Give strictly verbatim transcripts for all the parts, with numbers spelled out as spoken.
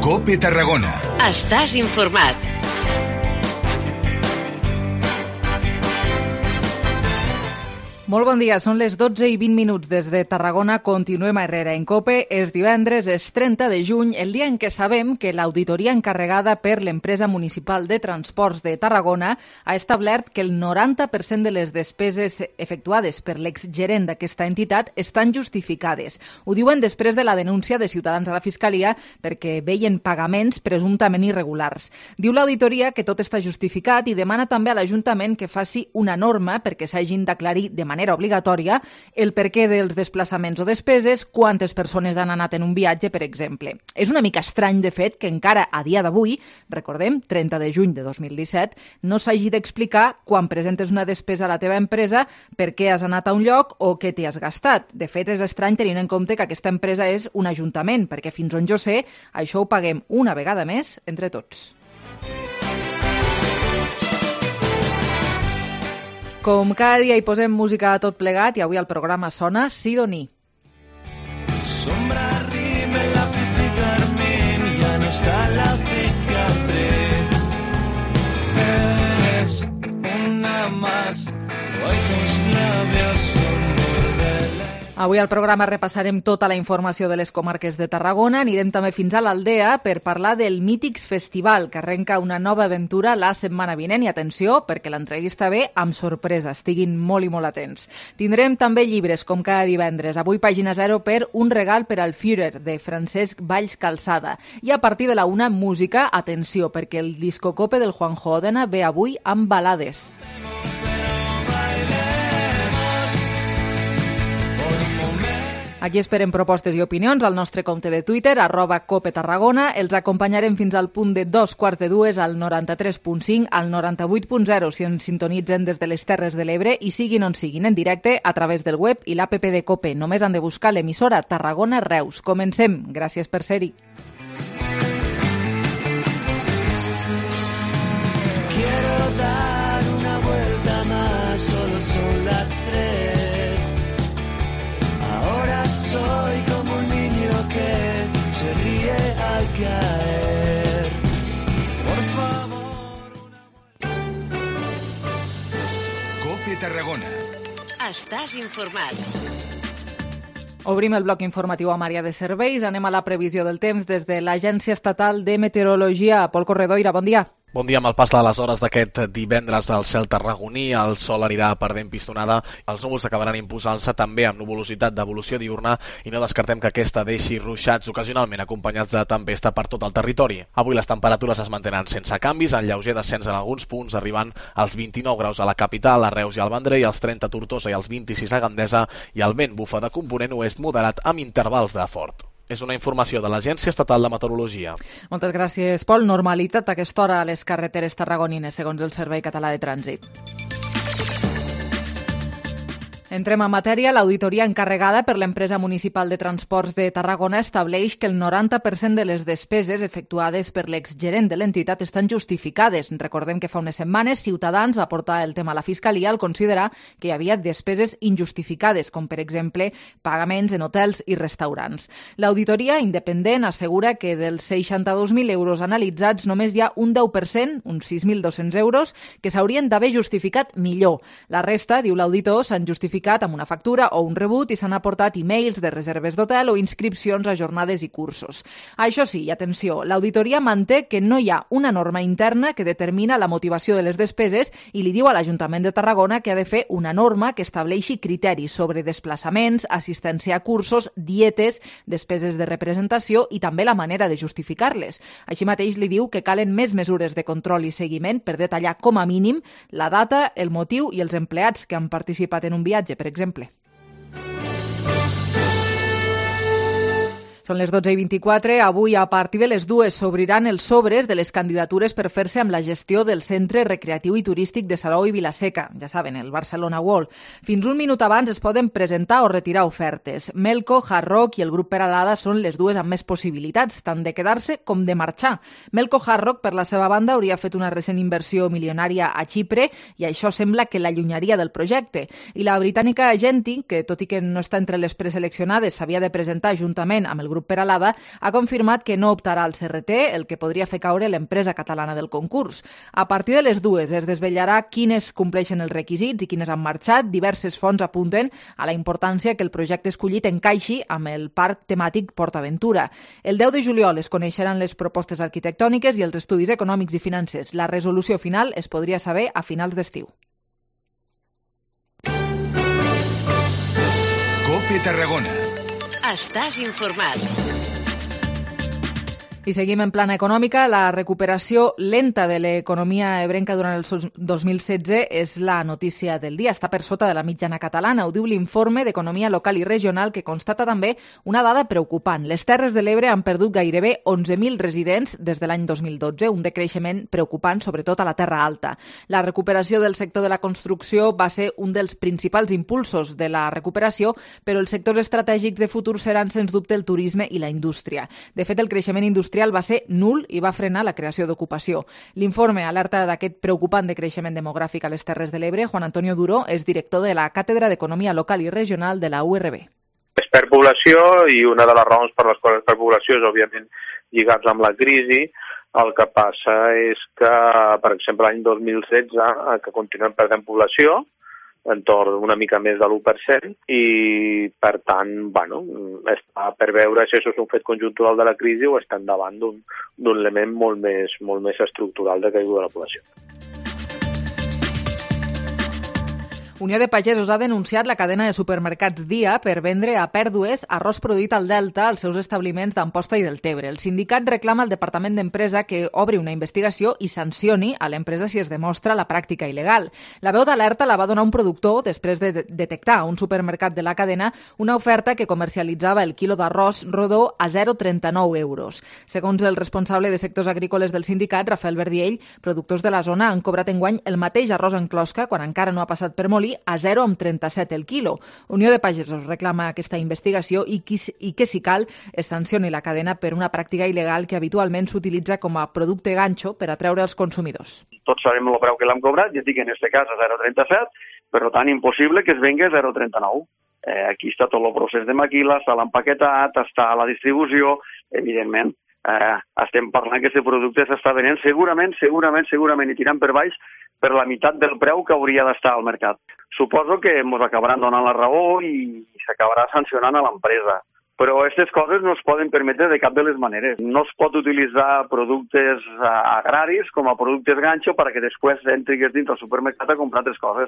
COPE Tarragona. Estàs informat. Molt bon dia, són les dotze i vint minuts des de Tarragona. Continuem a Herrera en COPE. És divendres, és trenta de juny, el dia en què sabem que l'auditoria encarregada per l'empresa municipal de transports de Tarragona ha establert que el noranta per cent de les despeses efectuades per l'exgerent d'aquesta entitat estan justificades. Ho diuen després de la denúncia de Ciutadans a la Fiscalia perquè veien pagaments presumptament irregulars. Diu l'auditoria que tot està justificat i demana també a l'Ajuntament que faci una norma perquè s'hagin d'aclarir de manera obligatòria el perquè dels desplaçaments o despeses, quantes persones han anat en un viatge, per exemple. És una mica estrany, de fet, que encara a dia d'avui, recordem, trenta de juny de dos mil disset, no s'hagi d'explicar quan presentes una despesa a la teva empresa per què has anat a un lloc o què t'hi has gastat. De fet, és estrany tenint en compte que aquesta empresa és un ajuntament, perquè fins on jo sé, això ho paguem una vegada més entre tots. Com cada dia hi posem música a tot plegat i avui el programa sona Sidoní. Sombra rime, lápiz y carmín, ya no está la cicatriz. Es una más, hoy tus labios son bordeles. Avui al programa repassarem tota la informació de les comarques de Tarragona. Anirem també fins a l'Aldea per parlar del Mítics Festival, que arrenca una nova aventura la setmana vinent. I atenció, perquè l'entrevista ve amb sorpresa. Estiguin molt i molt atents. Tindrem també llibres, com cada divendres. Avui pàgina zero per Un regal per al Führer, de Francesc Valls Calçada. I a partir de la una, música. Atenció, perquè el discocope del Juanjo Òdena ve avui amb balades. Aquí esperem propostes i opinions al nostre compte de Twitter, arroba Cope Tarragona. Els acompanyarem fins al punt de dos quarts de dues al noranta-tres punt cinc, al noranta-vuit punt zero si ens sintonitzen des de les Terres de l'Ebre i siguin on siguin en directe a través del web i l'app de Cope. Només han de buscar l'emissora Tarragona Reus. Comencem. Gràcies per ser-hi. Quiero dar una vuelta más, solo son las tres. Ahora soy como un niño que se ríe al caer. Por favor, una... COPE Tarragona. Estàs informat. Obrim el bloc informatiu amb àrea de serveis. Anem a la previsió del temps des de l'Agència Estatal de Meteorologia. Pol Corredoira, bon dia. Bon dia. Amb el pas de les hores d'aquest divendres al cel tarragoní, el sol anirà perdent pistonada, els núvols acabaran imposant-se també amb nuvolositat d'evolució diurna i no descartem que aquesta deixi ruixats ocasionalment acompanyats de tempesta per tot el territori. Avui les temperatures es mantenen sense canvis, en lleuger descens en alguns punts, arribant als vint-i-nou graus a la capital, a Reus i al Vendrell, als trenta a Tortosa i als vint-i-sis a Gandesa, i el vent bufa de component oest moderat amb intervals de fort. És una informació de l'Agència Estatal de Meteorologia. Moltes gràcies, Pol. Normalitat a aquesta hora a les carreteres tarragonines, segons el Servei Català de Trànsit. Entrem en matèria. L'auditoria encarregada per l'empresa municipal de transports de Tarragona estableix que el noranta per cent de les despeses efectuades per l'exgerent de l'entitat estan justificades. Recordem que fa unes setmanes Ciutadans va portar el tema a la Fiscalia al considerar que hi havia despeses injustificades, com per exemple pagaments en hotels i restaurants. L'auditoria independent assegura que dels seixanta-dos mil euros analitzats només hi ha un deu per cent, uns sis mil dos-cents euros, que s'haurien d'haver justificat millor. La resta, diu l'auditor, s'han justificat amb una factura o un rebut i s'han aportat e-mails de reserves d'hotel o inscripcions a jornades i cursos. Això sí, i atenció, l'auditoria manté que no hi ha una norma interna que determina la motivació de les despeses i li diu a l'Ajuntament de Tarragona que ha de fer una norma que estableixi criteris sobre desplaçaments, assistència a cursos, dietes, despeses de representació i també la manera de justificar-les. Així mateix li diu que calen més mesures de control i seguiment per detallar com a mínim la data, el motiu i els empleats que han participat en un viatge, per exemple. Són les dotze i vint-i-quatre. Avui, a partir de les dues, s'obriran els sobres de les candidatures per fer-se amb la gestió del Centre Recreatiu i Turístic de Salou i Vilaseca. Ja saben, el Barcelona World. Fins un minut abans es poden presentar o retirar ofertes. Melco, Hard Rock i el grup Peralada són les dues amb més possibilitats, tant de quedar-se com de marxar. Melco Hard Rock, per la seva banda, hauria fet una recent inversió milionària a Xipre i això sembla que l'allunyaria del projecte. I la britànica Agenti, que tot i que no està entre les preseleccionades, s'havia de presentar juntament amb el grup Peralada, ha confirmat que no optarà al C R T, el que podria fer caure l'empresa catalana del concurs. A partir de les dues es desvetllarà quines compleixen els requisits i quines han marxat. Diverses fonts apunten a la importància que el projecte escollit encaixi amb el parc temàtic PortAventura. El deu de juliol es coneixeran les propostes arquitectòniques i els estudis econòmics i financers. La resolució final es podria saber a finals d'estiu. COPE Tarragona. Estàs informat. I seguim en plana econòmica. La recuperació lenta de l'economia ebrenca durant el dos mil setze és la notícia del dia. Està per sota de la mitjana catalana. Ho diu l'informe d'Economia Local i Regional, que constata també una dada preocupant. Les Terres de l'Ebre han perdut gairebé onze mil residents des de l'any dos mil dotze, un decreixement preocupant, sobretot a la Terra Alta. La recuperació del sector de la construcció va ser un dels principals impulsos de la recuperació, però els sectors estratègics de futur seran, sens dubte, el turisme i la indústria. De fet, el creixement industrial va ser nul i va frenar la creació d'ocupació. L'informe alerta d'aquest preocupant decreixement demogràfic a les Terres de l'Ebre. Juan Antonio Duró és director de la Càtedra d'Economia Local i Regional de la U R B. Es perd població i una de les raons per les quals es perd població és, òbviament, lligats amb la crisi. El que passa és que, per exemple, l'any dos mil setze, que continuem perdent població, entorn una mica més de l'u per cent, i, per tant, bueno, està per veure si això és un fet conjuntural de la crisi o estan davant d'un d'un element molt més, molt més estructural de caiguda de la població. Unió de Pagesos ha denunciat la cadena de supermercats Dia per vendre a pèrdues arròs produït al Delta als seus establiments d'Amposta i Deltebre. El sindicat reclama al Departament d'Empresa que obri una investigació i sancioni a l'empresa si es demostra la pràctica il·legal. La veu d'alerta la va donar un productor després de detectar a un supermercat de la cadena una oferta que comercialitzava el quilo d'arròs rodó a zero coma trenta-nou euros. Segons el responsable de sectors agrícoles del sindicat, Rafael Verdiell, productors de la zona han cobrat enguany el mateix arròs en closca quan encara no ha passat per molí a zero coma trenta-set el quilo. Unió de Pagesos reclama aquesta investigació i, qui, i que, si cal, es sancioni la cadena per una pràctica il·legal que habitualment s'utilitza com a producte ganxo per atreure els consumidors. Tots sabem el preu que l'hem cobrat, ja dic en aquest cas a zero coma trenta-set, per tant impossible que es vengui a zero coma trenta-nou. Eh, aquí està tot el procés de maquila, està l'empaquetat, està la distribució, evidentment. Eh, estem parlant que aquest producte s'està venent segurament, segurament, segurament i tirant per baix per la meitat del preu que hauria d'estar al mercat. Suposo que ens acabaran donant la raó i s'acabarà sancionant a l'empresa. Però aquestes coses no es poden permetre de cap de les maneres. No es pot utilitzar productes agraris com a productes ganxo perquè després entrigues dins del supermercat a comprar altres coses.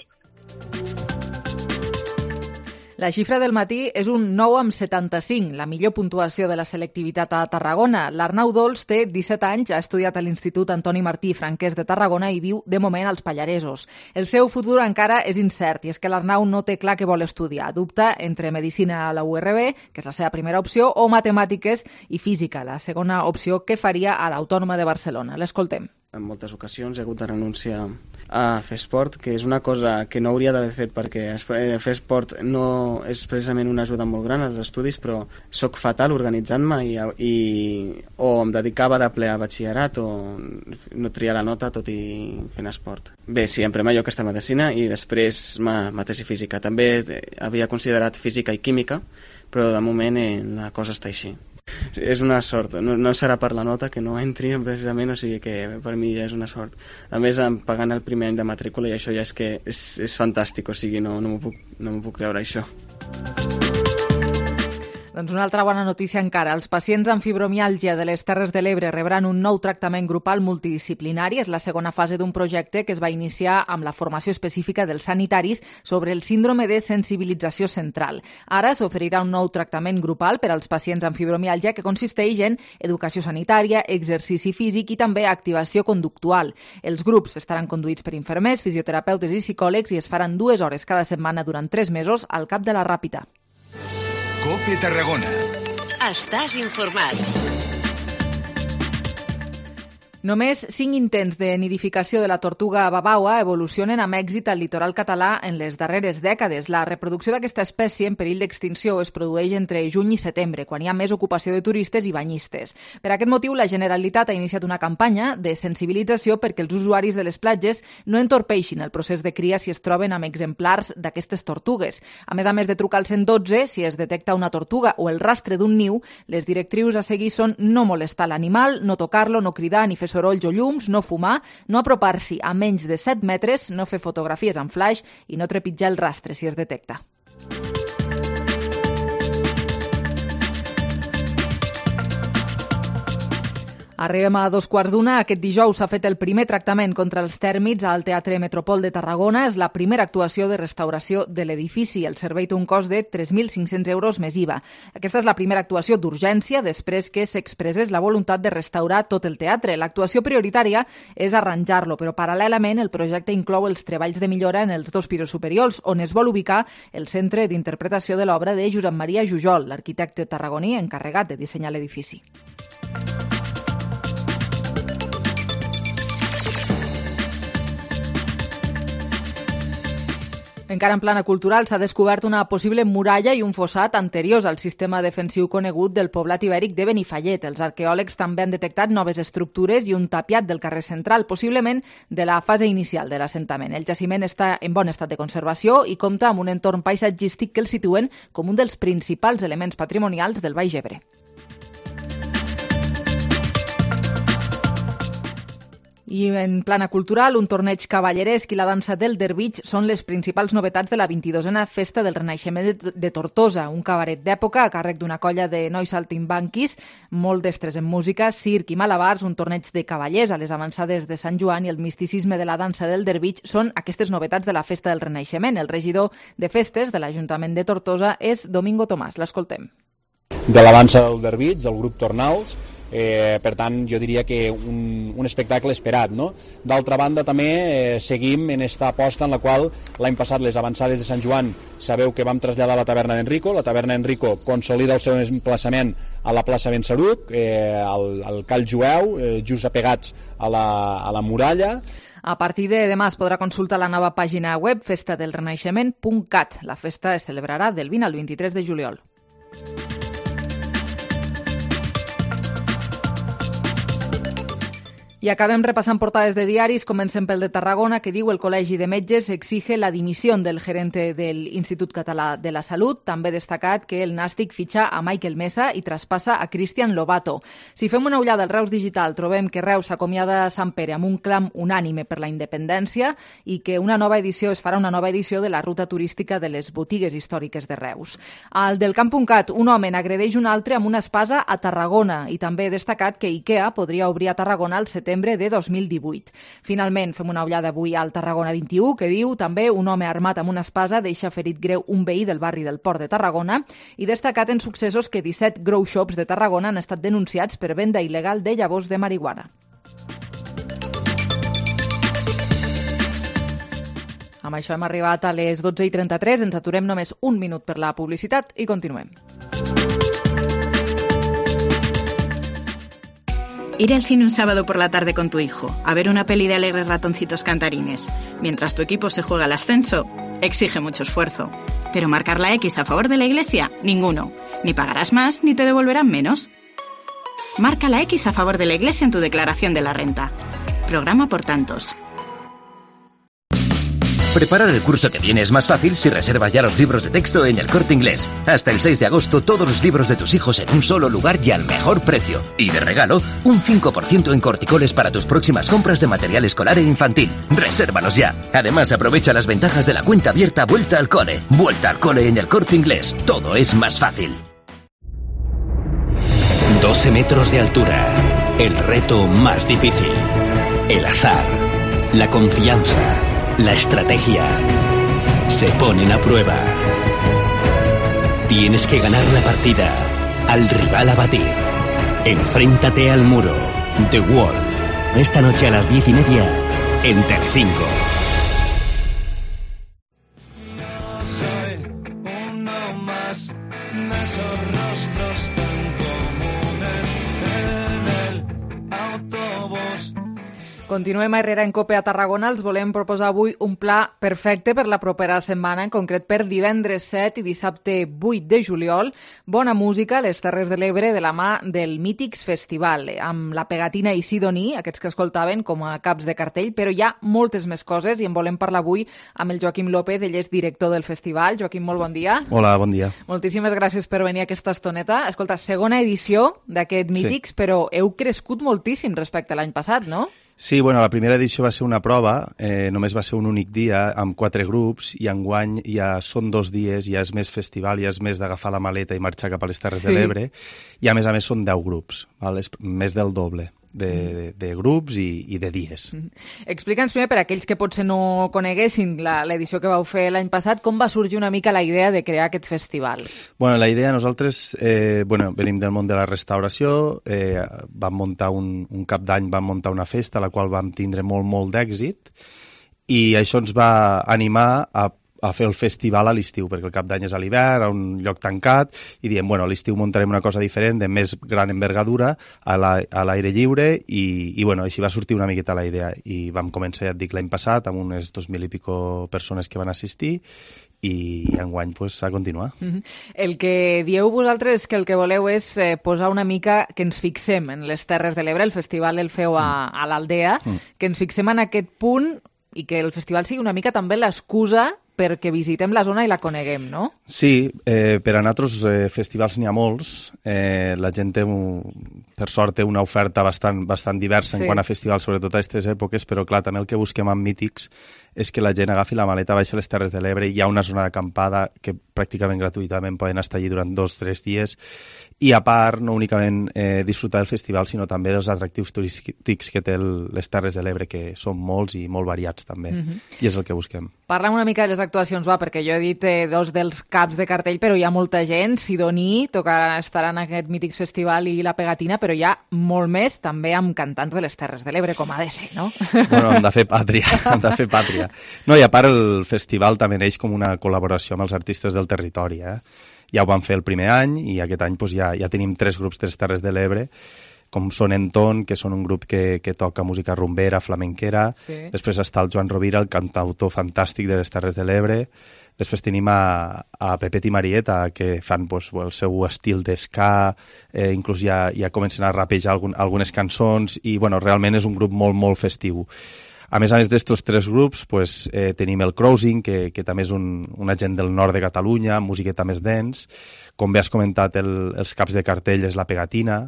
La xifra del matí és un nou coma setanta-cinc, la millor puntuació de la selectivitat a Tarragona. L'Arnau Dols té disset anys, ha estudiat a l'Institut Antoni Martí i Franquès de Tarragona i viu, de moment, als Pallaresos. El seu futur encara és incert i és que l'Arnau no té clar què vol estudiar. Dubta entre medicina a la U R B, que és la seva primera opció, o matemàtiques i física, la segona opció que faria a l'Autònoma de Barcelona. L'escoltem. En moltes ocasions he hagut de renunciar a fer esport, que és una cosa que no hauria d'haver fet perquè fer esport no és precisament una ajuda molt gran als estudis, però sóc fatal organitzant-me i, i o em dedicava de ple a batxillerat o no triar la nota tot i fent esport. Bé, sí, en primer lloc està medicina i després mateix i física. També havia considerat física i química, però de moment eh, la cosa està així. És una sort, no, no serà per la nota que no entri precisament, o sigui que per mi ja és una sort. A més, pagant el primer any de matrícula i això ja és que és, és fantàstic, o sigui, no, no m'ho puc, no m'ho puc creure, això. Doncs una altra bona notícia encara. Els pacients amb fibromiàlgia de les Terres de l'Ebre rebran un nou tractament grupal multidisciplinari. És la segona fase d'un projecte que es va iniciar amb la formació específica dels sanitaris sobre el síndrome de sensibilització central. Ara s'oferirà un nou tractament grupal per als pacients amb fibromiàlgia que consisteix en educació sanitària, exercici físic i també activació conductual. Els grups estaran conduïts per infermers, fisioterapeutes i psicòlegs i es faran dues hores cada setmana durant tres mesos al cap de la Ràpita. COPE Tarragona. Estàs informat. Només cinc intents de nidificació de la tortuga babaua evolucionen amb èxit al litoral català en les darreres dècades. La reproducció d'aquesta espècie en perill d'extinció es produeix entre juny i setembre, quan hi ha més ocupació de turistes i banyistes. Per aquest motiu, la Generalitat ha iniciat una campanya de sensibilització perquè els usuaris de les platges no entorpeixin el procés de cria si es troben amb exemplars d'aquestes tortugues. A més a més de trucar al cent dotze, si es detecta una tortuga o el rastre d'un niu, les directrius a seguir són no molestar l'animal, no tocar-lo, no cridar ni fer sorolls o llums, no fumar, no apropar-s'hi a menys de set metres, no fer fotografies amb flaix i no trepitjar el rastre si es detecta. Arribem a dos quarts d'una. Aquest dijous s'ha fet el primer tractament contra els tèrmits al Teatre Metropol de Tarragona. És la primera actuació de restauració de l'edifici. El servei té un cost de tres mil cinc-cents euros més I V A. Aquesta és la primera actuació d'urgència després que s'expressés la voluntat de restaurar tot el teatre. L'actuació prioritària és arranjar-lo, però paral·lelament el projecte inclou els treballs de millora en els dos pisos superiors, on es vol ubicar el centre d'interpretació de l'obra de Josep Maria Jujol, l'arquitecte tarragoní encarregat de dissenyar l'edifici. Encara en plana cultural, s'ha descobert una possible muralla i un fossat anteriors al sistema defensiu conegut del poblat ibèric de Benifallet. Els arqueòlegs també han detectat noves estructures i un tapiat del carrer central, possiblement de la fase inicial de l'assentament. El jaciment està en bon estat de conservació i compta amb un entorn paisatgístic que el situen com un dels principals elements patrimonials del Baix Ebre. I en plana cultural, un torneig cavalleresc i la dansa del Dervitx són les principals novetats de la vint-i-dosena Festa del Renaixement de Tortosa, un cabaret d'època a càrrec d'una colla de nois saltimbanquis, molt destres en música, circ i malabars, un torneig de cavallers a les avançades de Sant Joan i el misticisme de la dansa del Dervitx són aquestes novetats de la Festa del Renaixement. El regidor de Festes de l'Ajuntament de Tortosa és Domingo Tomàs. L'escoltem. De la dansa del Dervitx, del grup Tornals. Eh, per tant, jo diria que un, un espectacle esperat, no? D'altra banda, també eh, seguim en esta aposta en la qual l'any passat les avançades de Sant Joan sabeu que vam traslladar a la taverna d'Enrico. La taverna d'Enrico consolida el seu emplaçament a la plaça Ben Saruc, eh, al, al Call Jueu, eh, just apegats a la, a la muralla. A partir de demà es podrà consultar la nova pàgina web festadelrenaixement punt cat. La festa es celebrarà del vint al vint-i-tres de juliol. I acabem repassant portades de diaris. Comencem pel de Tarragona, que diu el Col·legi de Metges exige la dimissió del gerente del Institut Català de la Salut. També destacat que el Nàstic fitxa a Michael Mesa i traspassa a Cristian Lobato. Si fem una ullada al Reus Digital, trobem que Reus s'acomiada a Sant Pere amb un clam unànime per la independència i que una nova edició es farà una nova edició de la ruta turística de les botigues històriques de Reus. Al del Camp punt cat, un home n'agredeix un altre amb una espasa a Tarragona i també destacat que IKEA podria obrir a Tarragona al setembre de dos mil divuit. Finalment, fem una ullada avui al Tarragona vint-i-u, que diu també un home armat amb una espasa deixa ferit greu un veí del barri del Port de Tarragona i destacat en successos que disset grow shops de Tarragona han estat denunciats per venda il·legal de llavors de marihuana. Amb això hem arribat a les dotze i trenta-tres, ens aturem només un minut per la publicitat i continuem. Ir al cine un sábado por la tarde con tu hijo, a ver una peli de alegres ratoncitos cantarines, mientras tu equipo se juega el ascenso, exige mucho esfuerzo. Pero marcar la X a favor de la Iglesia, ninguno. Ni pagarás más, ni te devolverán menos. Marca la X a favor de la Iglesia en tu declaración de la renta. Programa por tantos. Preparar el curso que viene es más fácil si reservas ya los libros de texto en El Corte Inglés. Hasta el seis de agosto, todos los libros de tus hijos en un solo lugar y al mejor precio. Y de regalo, un cinco por ciento en corticoles para tus próximas compras de material escolar e infantil. ¡Resérvalos ya! Además, aprovecha las ventajas de la cuenta abierta Vuelta al Cole. Vuelta al Cole en El Corte Inglés. Todo es más fácil. doce metros de altura. El reto más difícil. El azar. La confianza. La estrategia se ponen a prueba. Tienes que ganar la partida, al rival a batir. Enfréntate al muro. The Wall. Esta noche a las diez y media en Telecinco. No soy uno más de esos rostros tan comunes en el autobús. Continuem a Herrera en Cope a Tarragona. Els volem proposar avui un pla perfecte per la propera setmana, en concret per divendres set i dissabte vuit de juliol. Bona música a les Terres de l'Ebre de la mà del Mítics Festival, amb la Pegatina i Sidoní, aquests que escoltaven com a caps de cartell, però hi ha moltes més coses i en volem parlar avui amb el Joaquim López, ell és director del festival. Joaquim, molt bon dia. Hola, bon dia. Moltíssimes gràcies per venir a aquesta estoneta. Escolta, segona edició d'aquest Mítics, sí. Però heu crescut moltíssim respecte a l'any passat, no? Sí, bueno, la primera edició va ser una prova, eh, només va ser un únic dia, amb quatre grups, i enguany ja són dos dies, ja és més festival, ja és més d'agafar la maleta i marxar cap a les Terres sí. de l'Ebre, i a més a més són deu grups, val? És més del doble de, de, de grups i, i de dies. Mm-hmm. Explica'ns primer, per a aquells que potser no coneguessin l'edició que vau fer l'any passat, com va sorgir una mica la idea de crear aquest festival? Bueno, la idea, nosaltres eh, bueno, venim del món de la restauració, eh, vam muntar un, un cap d'any, vam muntar una festa, la qual vam tindre molt, molt d'èxit, i això ens va animar a a fer el festival a l'estiu, perquè el cap d'any és a l'hivern, a un lloc tancat, i diem, bueno, a l'estiu muntarem una cosa diferent, de més gran envergadura, a l'aire lliure, i, i bueno, així va sortir una miqueta la idea, i vam començar, ja et dic, l'any passat, amb unes dos mil i pico persones que van assistir, i enguany pues, a continuar. Mm-hmm. El que dieu vosaltres és que el que voleu és eh, posar una mica que ens fixem en les Terres de l'Ebre, el festival el feu a, mm. a l'Aldea, mm. que ens fixem en aquest punt i que el festival sigui una mica també l'excusa perquè visitem la zona i la coneguem, no? Sí, eh, per a nosaltres eh, festivals n'hi ha molts. Eh, la gent té, un, per sort, té una oferta bastant, bastant diversa sí. en quant a festivals, sobretot a aquestes èpoques, però clar, també el que busquem amb Mítics és que la gent agafi la maleta, baixi a les Terres de l'Ebre, hi ha una zona d'acampada que pràcticament gratuïtament poden estar allí durant dos o tres dies, i a part, no únicament eh, disfrutar del festival, sinó també dels atractius turístics que té el, les Terres de l'Ebre, que són molts i molt variats també, mm-hmm. i és el que busquem. Parlem una mica de les actuacions, va, perquè jo he dit eh, dos dels caps de cartell, però hi ha molta gent. Sidoní tocarà, estarà en aquest Mítics Festival i la Pegatina, però hi ha molt més, també amb cantants de les Terres de l'Ebre, com ha de ser, no? Bueno, hem de fer pàtria, hem de fer pàtria. No, i a part el festival també neix com una col·laboració amb els artistes del territori, eh? Ja ho vam fer el primer any i aquest any pues, ja, ja tenim tres grups de les Terres de l'Ebre, com són Enton, que són un grup que, que toca música rumbera, flamenquera, sí. Després està el Joan Rovira, el cantautor fantàstic de les Terres de l'Ebre, després tenim a, a Pepet i Marieta, que fan pues, el seu estil d'esca, eh, inclús ja, ja comencen a rapejar algun, algunes cançons, i bueno, realment és un grup molt, molt festiu. A més a més d'estos tres grups, pues, eh, tenim el Crossing, que, que també és un, una gent del nord de Catalunya, musiqueta més dens. Com bé has comentat, el, els caps de cartell és la Pegatina,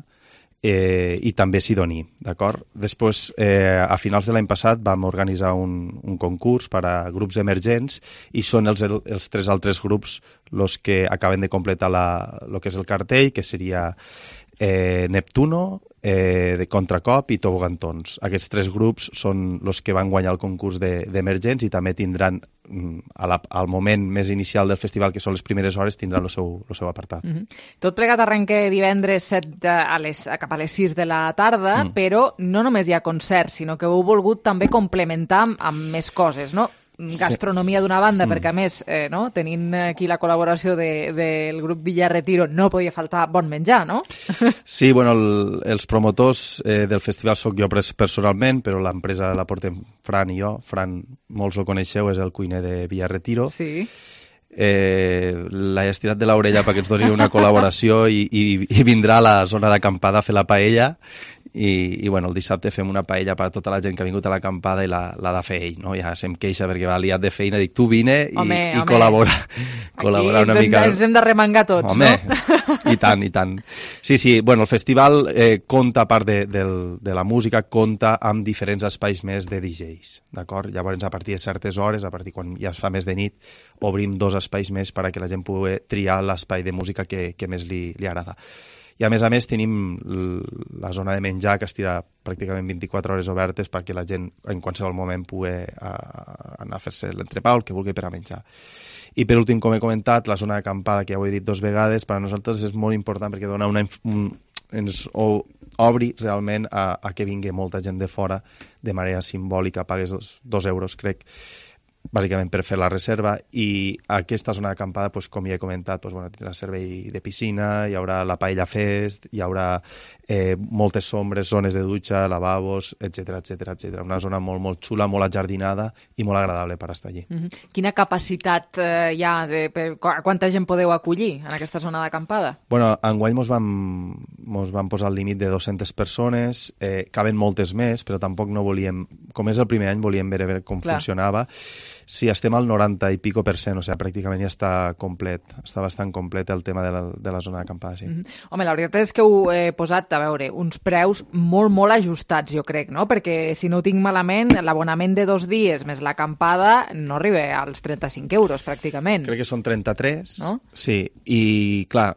eh, i també Sidoní, d'acord? Després, eh, a finals de l'any passat, vam organitzar un, un concurs per a grups emergents i són els, els tres altres grups els que acaben de completar la, el que és el cartell, que seria eh, Neptuno, eh, de Contracop i Tobogantons. Aquests tres grups són els que van guanyar el concurs d'emergents de, i també tindran, a la, al moment més inicial del festival, que són les primeres hores, tindran el seu, el seu apartat. Mm-hmm. Tot plegat arrenca divendres set de, a les, cap a les sis de la tarda, mm. però no només hi ha concerts, sinó que heu volgut també complementar amb, amb més coses, no? Gastronomia d'una banda, mm. perquè a més, eh, no? tenint aquí la col·laboració de, del grup Villa Retiro, no podia faltar bon menjar, no? Sí, bueno, el, els promotors eh, del festival soc jo personalment, però l'empresa la portem Fran i jo. Fran, molts el coneixeu, és el cuiner de Villa Retiro. Sí. Eh, l'he estirat de l'orella perquè ens doni una col·laboració i, i, i vindrà a la zona d'acampada a fer la paella. I, i bueno, el dissabte fem una paella per a tota la gent que ha vingut a l'acampada i l'ha de fer ell, no? Ja se'm queixa perquè va liat de feina, dic, tu vine i, home, i home. col·labora, col·labora una mica. Aquí ens hem de remengar tots, home, no? I tant, i tant. Sí, sí, bueno, el festival eh, compta, a part de, de, de la música, compta amb diferents espais més de D Js, d'acord? Llavors, a partir de certes hores, a partir quan ja es fa més de nit, obrim dos espais més perquè la gent pugui triar l'espai de música que, que més li, li agrada. I a més a més tenim la zona de menjar que estirà pràcticament vint-i-quatre hores obertes perquè la gent en qualsevol moment pugui anar a fer-se l'entrepà o el que vulgui per a menjar. I per últim, com he comentat, la zona d'acampada, que ja ho he dit dos vegades, per a nosaltres és molt important perquè dona una, un, ens obri realment a, a que vingui molta gent de fora de manera simbòlica, pagues dos, dos euros, crec, bàsicament per fer la reserva, i aquesta zona d'acampada, doncs, com ja he comentat, doncs, bueno, tindrà servei de piscina, hi haurà la paella fest, hi haurà eh, moltes sombres, zones de dutxa, lavabos, etcètera, etcètera, etcètera. Una zona molt, molt xula, molt ajardinada i molt agradable per estar allí. Mm-hmm. Quina capacitat eh, hi ha? De, per, quanta gent podeu acollir en aquesta zona d'acampada? Bueno, enguany mos vam, mos vam posar el límit de dues-centes persones, eh, caben moltes més, però tampoc no volíem, com és el primer any, volíem veure com Clar. funcionava. Sí, estem al noranta i pico per cent, o sigui, pràcticament ja està complet, està bastant complet el tema de la, de la zona d'acampada, sí. Mm-hmm. Home, la veritat és que heu eh, posat, a veure, uns preus molt, molt ajustats, jo crec, no? Perquè, si no ho tinc malament, l'abonament de dos dies més l'acampada no arriba als trenta-cinc euros, pràcticament. Crec que són trenta-tres, no? Sí, i clar,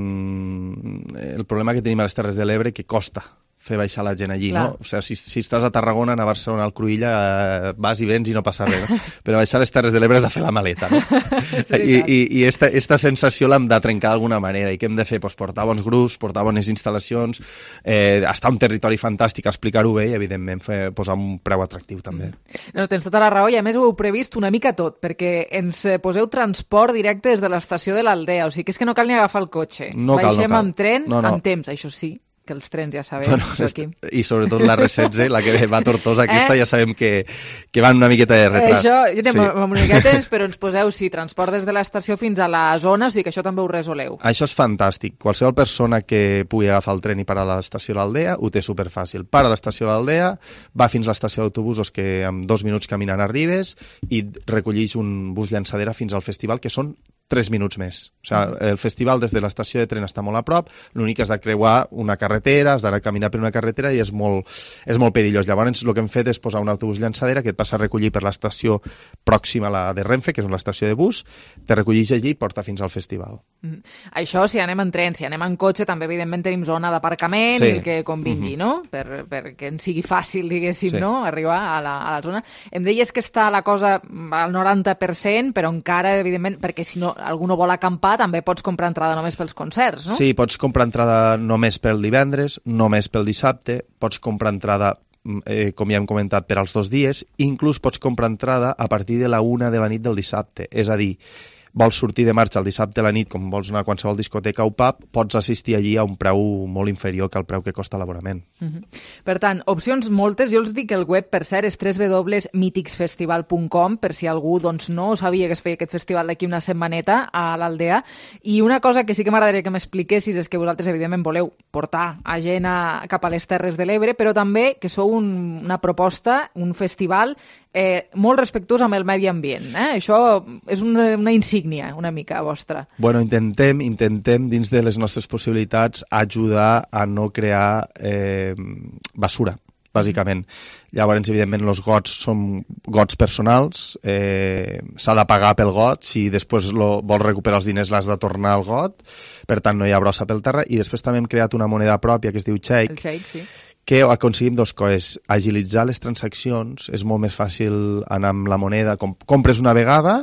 mmm, el problema que tenim a les Terres de l'Ebre que costa fer baixar la gent allí, Clar. no? O sigui, si, si estàs a Tarragona, a Barcelona, al Cruïlla, eh, vas i vens i no passa res, no? Però baixar les Terres de l'Ebre has de fer la maleta, no? I, i, i esta, esta sensació l'hem de trencar d'alguna manera. I què hem de fer? Pues portar bons grups, portar bones instal·lacions, eh, estar un territori fantàstic, explicar-ho bé i, evidentment, fer, posar un preu atractiu, també. No, tens tota la raó, i a més ho heu previst una mica tot, perquè ens poseu transport directe des de l'estació de l'Aldea, o sigui que és que no cal ni agafar el cotxe. No cal, Baixem no cal. amb tren, no, no. amb temps, això sí. Que els trens ja sabem, bueno, Joaquim. I sobretot la R setze, la que va a Tortosa, aquesta eh? ja sabem que, que van una miqueta de retras. Això, jo anem sí. amb una miqueta de temps, però ens poseu, sí, transport des de l'estació fins a la zona, o sigui que això també ho resoleu. Això és fantàstic. Qualsevol persona que pugui agafar el tren i parar a l'estació de l'Aldea ho té superfàcil. Para a l'estació de l'Aldea, va fins a l'estació d'autobusos, que amb dos minuts caminant arribes, i recollix un bus llançadera fins al festival, que són tres minuts més. O sigui, el festival des de l'estació de tren està molt a prop, l'únic és de creuar una carretera, has d'anar a caminar per una carretera i és molt, és molt perillós. Llavors, el que hem fet és posar un autobús llançadera que et passa a recollir per l'estació pròxima a la de Renfe, que és l'estació de bus, te recollix allí i porta fins al festival. Mm. Això, si anem en tren, si anem en cotxe, també, evidentment, tenim zona d'aparcament, sí. el que convingui, mm-hmm. no? Per, perquè ens sigui fàcil, diguéssim, sí. no? Arribar a la, a la zona. Em deies que està la cosa al noranta per cent, però encara, evidentment, perquè si no algú no vol acampar, també pots comprar entrada només pels concerts, no? Sí, pots comprar entrada només pel divendres, només pel dissabte, pots comprar entrada, eh, com ja hem comentat, per als dos dies, inclús pots comprar entrada a partir de la una de la nit del dissabte. És a dir, vols sortir de marxa el dissabte a la nit, com vols anar a qualsevol discoteca o pub, pots assistir allí a un preu molt inferior que el preu que costa l'abonament. Uh-huh. Per tant, opcions moltes. Jo els dic que el web, per cert, és w w w punt mítics festival punt com, per si algú doncs, no sabia que es feia aquest festival d'aquí una setmaneta a l'Aldea. I una cosa que sí que m'agradaria que m'expliquessis és que vosaltres, evidentment, voleu portar a gent a, cap a les Terres de l'Ebre, però també que sou un, una proposta, un festival eh, molt respectuós amb el medi ambient. Eh? Això és una, una insígnia, una mica, vostra. Bueno, intentem, intentem, dins de les nostres possibilitats, ajudar a no crear eh, basura, bàsicament. Llavors, evidentment, els gots són gots personals, eh, s'ha de pagar pel got, si després lo, vols recuperar els diners l'has de tornar al got, per tant no hi ha brossa pel terra, i després també hem creat una moneda pròpia que es diu Shake, el Shake, sí. que aconseguim dos coses. Agilitzar les transaccions, és molt més fàcil anar amb la moneda, com, compres una vegada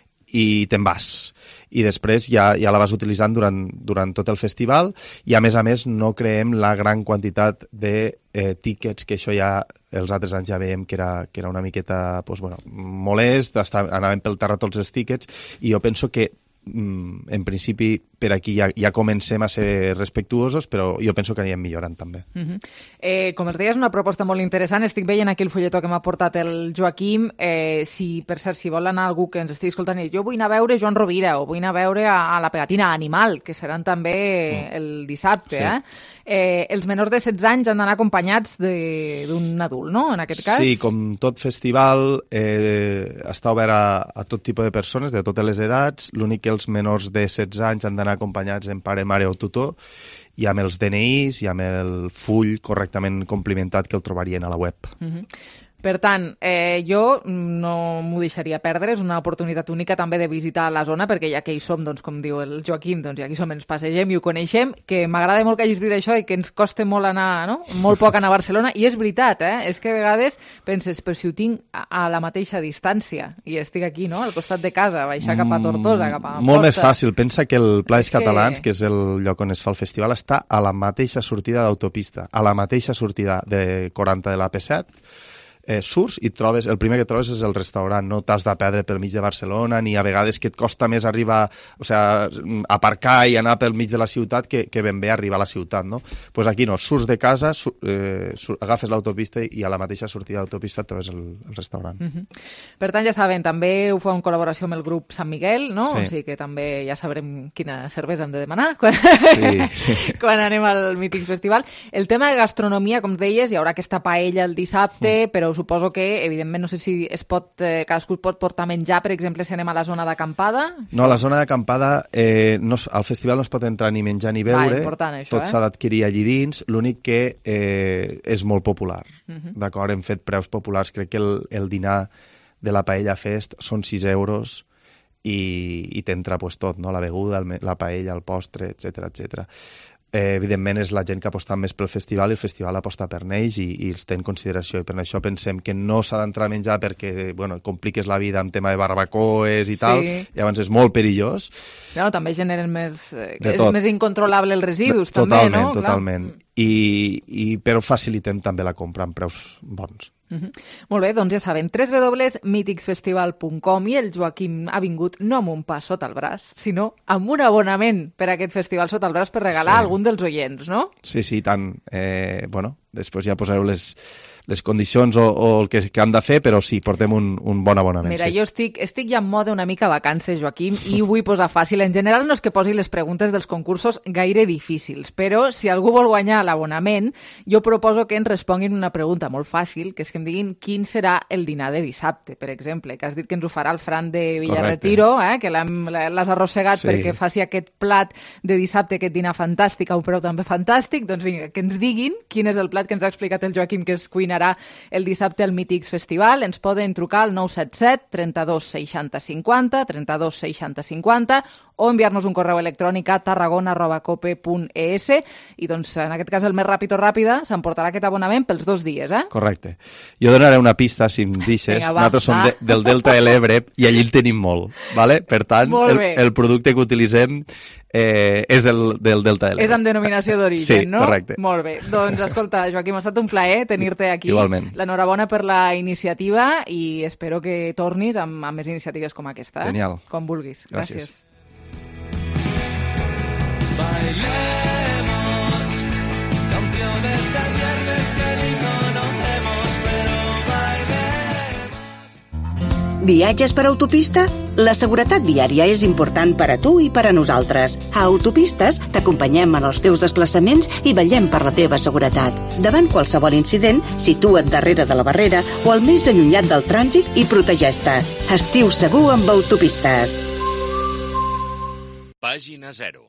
i te'n vas. I després ja, ja la vas utilitzant durant, durant tot el festival i, a més a més, no creem la gran quantitat de eh, tíquets, que això ja els altres anys ja veiem que era, que era una miqueta pues, bueno, molest, anàvem pel terra tots els tíquets, i jo penso que en principi per aquí ja, ja comencem a ser respectuosos, però jo penso que anirem millorant també. Uh-huh. eh, com els deia, és una proposta molt interessant. Estic veient aquí el fulletó que m'ha portat el Joaquim. Eh, si, per cert, si vol anar algú que ens estigui escoltant i jo vull anar a veure Joan Rovira o vull anar a veure a, a la Pegatina Animal, que seran també mm. el dissabte, sí. eh? Eh, els menors de setze anys han d'anar acompanyats d'un adult, no? En aquest cas? Sí, com tot festival eh, està obert a, a tot tipus de persones, de totes les edats. L'únic que els menors de setze anys han d'anar acompanyats en pare, mare o tutor, i amb els D N Is i amb el full correctament complimentat que el trobarien a la web. Uh-huh. Per tant, eh, jo no m'ho deixaria perdre, és una oportunitat única també de visitar la zona, perquè ja que hi som, doncs, com diu el Joaquim, doncs ja que hi som, ens passegem i ho coneixem, que m'agrada molt que hagis dit això i que ens costa molt anar, no? Molt poc anar a Barcelona, i és veritat, eh? És que a vegades penses, però si ho tinc a, a la mateixa distància i estic aquí, no?, al costat de casa, baixar cap a Tortosa, cap a Amposta. Molt més fàcil, pensa que el Pla dels Catalans, que és el lloc on es fa el festival, està a la mateixa sortida d'autopista, a la mateixa sortida de quaranta de l'A P set, eh, surts i trobes, el primer que trobes és el restaurant, no t'has de perdre pel mig de Barcelona, ni a vegades que et costa més arribar, o sigui, aparcar i anar pel mig de la ciutat que, que ben bé arribar a la ciutat, no? Doncs pues aquí no, surts de casa, sur, eh, sur, agafes l'autopista i a la mateixa sortida d'autopista et trobes el, el restaurant. Uh-huh. Per tant, ja saben, també ho fa en col·laboració amb el grup Sant Miguel, no? Sí. O sigui que també ja sabrem quina cervesa hem de demanar quan, sí, sí. quan anem al Mítics Festival. El tema de gastronomia, com deies, hi haurà aquesta paella el dissabte, mm. però suposo que, evidentment, no sé si es pot, eh, cadascú es pot portar menjar, per exemple, si anem a la zona d'acampada. No, a la zona d'acampada, eh, no, al festival no es pot entrar ni menjar ni beure, Va, important, això, tot eh? s'ha d'adquirir allí dins, l'únic que eh, és molt popular. Uh-huh. D'acord, hem fet preus populars, crec que el, el dinar de la Paella Fest són sis euros i, i t'entra pues, tot, no? La beguda, el, la paella, el postre, etcètera, etcètera. Eh, evidentment és la gent que aposta més pel festival i el festival aposta per ells i, i els té en consideració, i per això pensem que no s'ha d'entrar a menjar perquè bueno, compliques la vida amb tema de barbacoes i sí. tal, llavors és molt perillós. No, també generen més... Eh, De és tot. més incontrolable els residus, de, també, totalment, no? Totalment, totalment. I, i, però facilitem també la compra amb preus bons. Uh-huh. Molt bé, doncs ja saben, w w w punt mítics festival punt com, i el Joaquim ha vingut no amb un pas sota el braç, sinó amb un abonament per a aquest festival sota el braç per regalar sí. a algun dels oients, no? Sí, sí, tant. Eh, bueno, després ja posareu les, les condicions o, o el que, que han de fer, però sí, portem un, un bon abonament. Mira, sí. jo estic, estic ja en mode una mica vacances, Joaquim, i ho vull posar fàcil. En general no és que posi les preguntes dels concursos gaire difícils, però si algú vol guanyar l'abonament, jo proposo que ens responguin una pregunta molt fàcil, que és que em diguin quin serà el dinar de dissabte, per exemple, que has dit que ens ho farà el Fran de Villarretiro, eh, que l'has arrossegat sí. perquè faci aquest plat de dissabte, aquest dinar fantàstic, a un preu també fantàstic. Doncs vinga, que ens diguin quin és el plat que ens ha explicat el Joaquim que es cuinarà el dissabte al Mítics Festival. Ens poden trucar al nou set set, trenta-dos, seixanta, cinquanta, trenta-dos, seixanta, cinquanta, o enviar-nos un correu electrònic a tarragona arroba cope punt es, i doncs en aquest cas el més ràpid o ràpida s'emportarà aquest abonament pels dos dies, eh? Correcte. Jo donaré una pista, si em deixes. Vinga, va, Nosaltres som va. de, del Delta de l'Ebre i allí en tenim molt, ¿vale? Per tant, el, el producte que utilitzem eh, és del, del Delta de l'Ebre. És amb denominació d'origen, sí, no? Correcte. Molt bé. Doncs escolta, Joaquim, ha estat un plaer tenir-te aquí. Igualment. L'enhorabona per la iniciativa i espero que tornis amb, amb més iniciatives com aquesta. Eh? Genial. Com vulguis. Gràcies. Gràcies. Bailemos canciones tan viernes que ni conocemos, pero bailemos. Viatges per autopista? La seguretat viària és important per a tu i per a nosaltres. A Autopistes t'acompanyem en els teus desplaçaments i vetllem per la teva seguretat. Davant qualsevol incident, situa't darrere de la barrera o al més allunyat del trànsit i protegeix-te. Estiu segur amb Autopistes. Pàgina zero.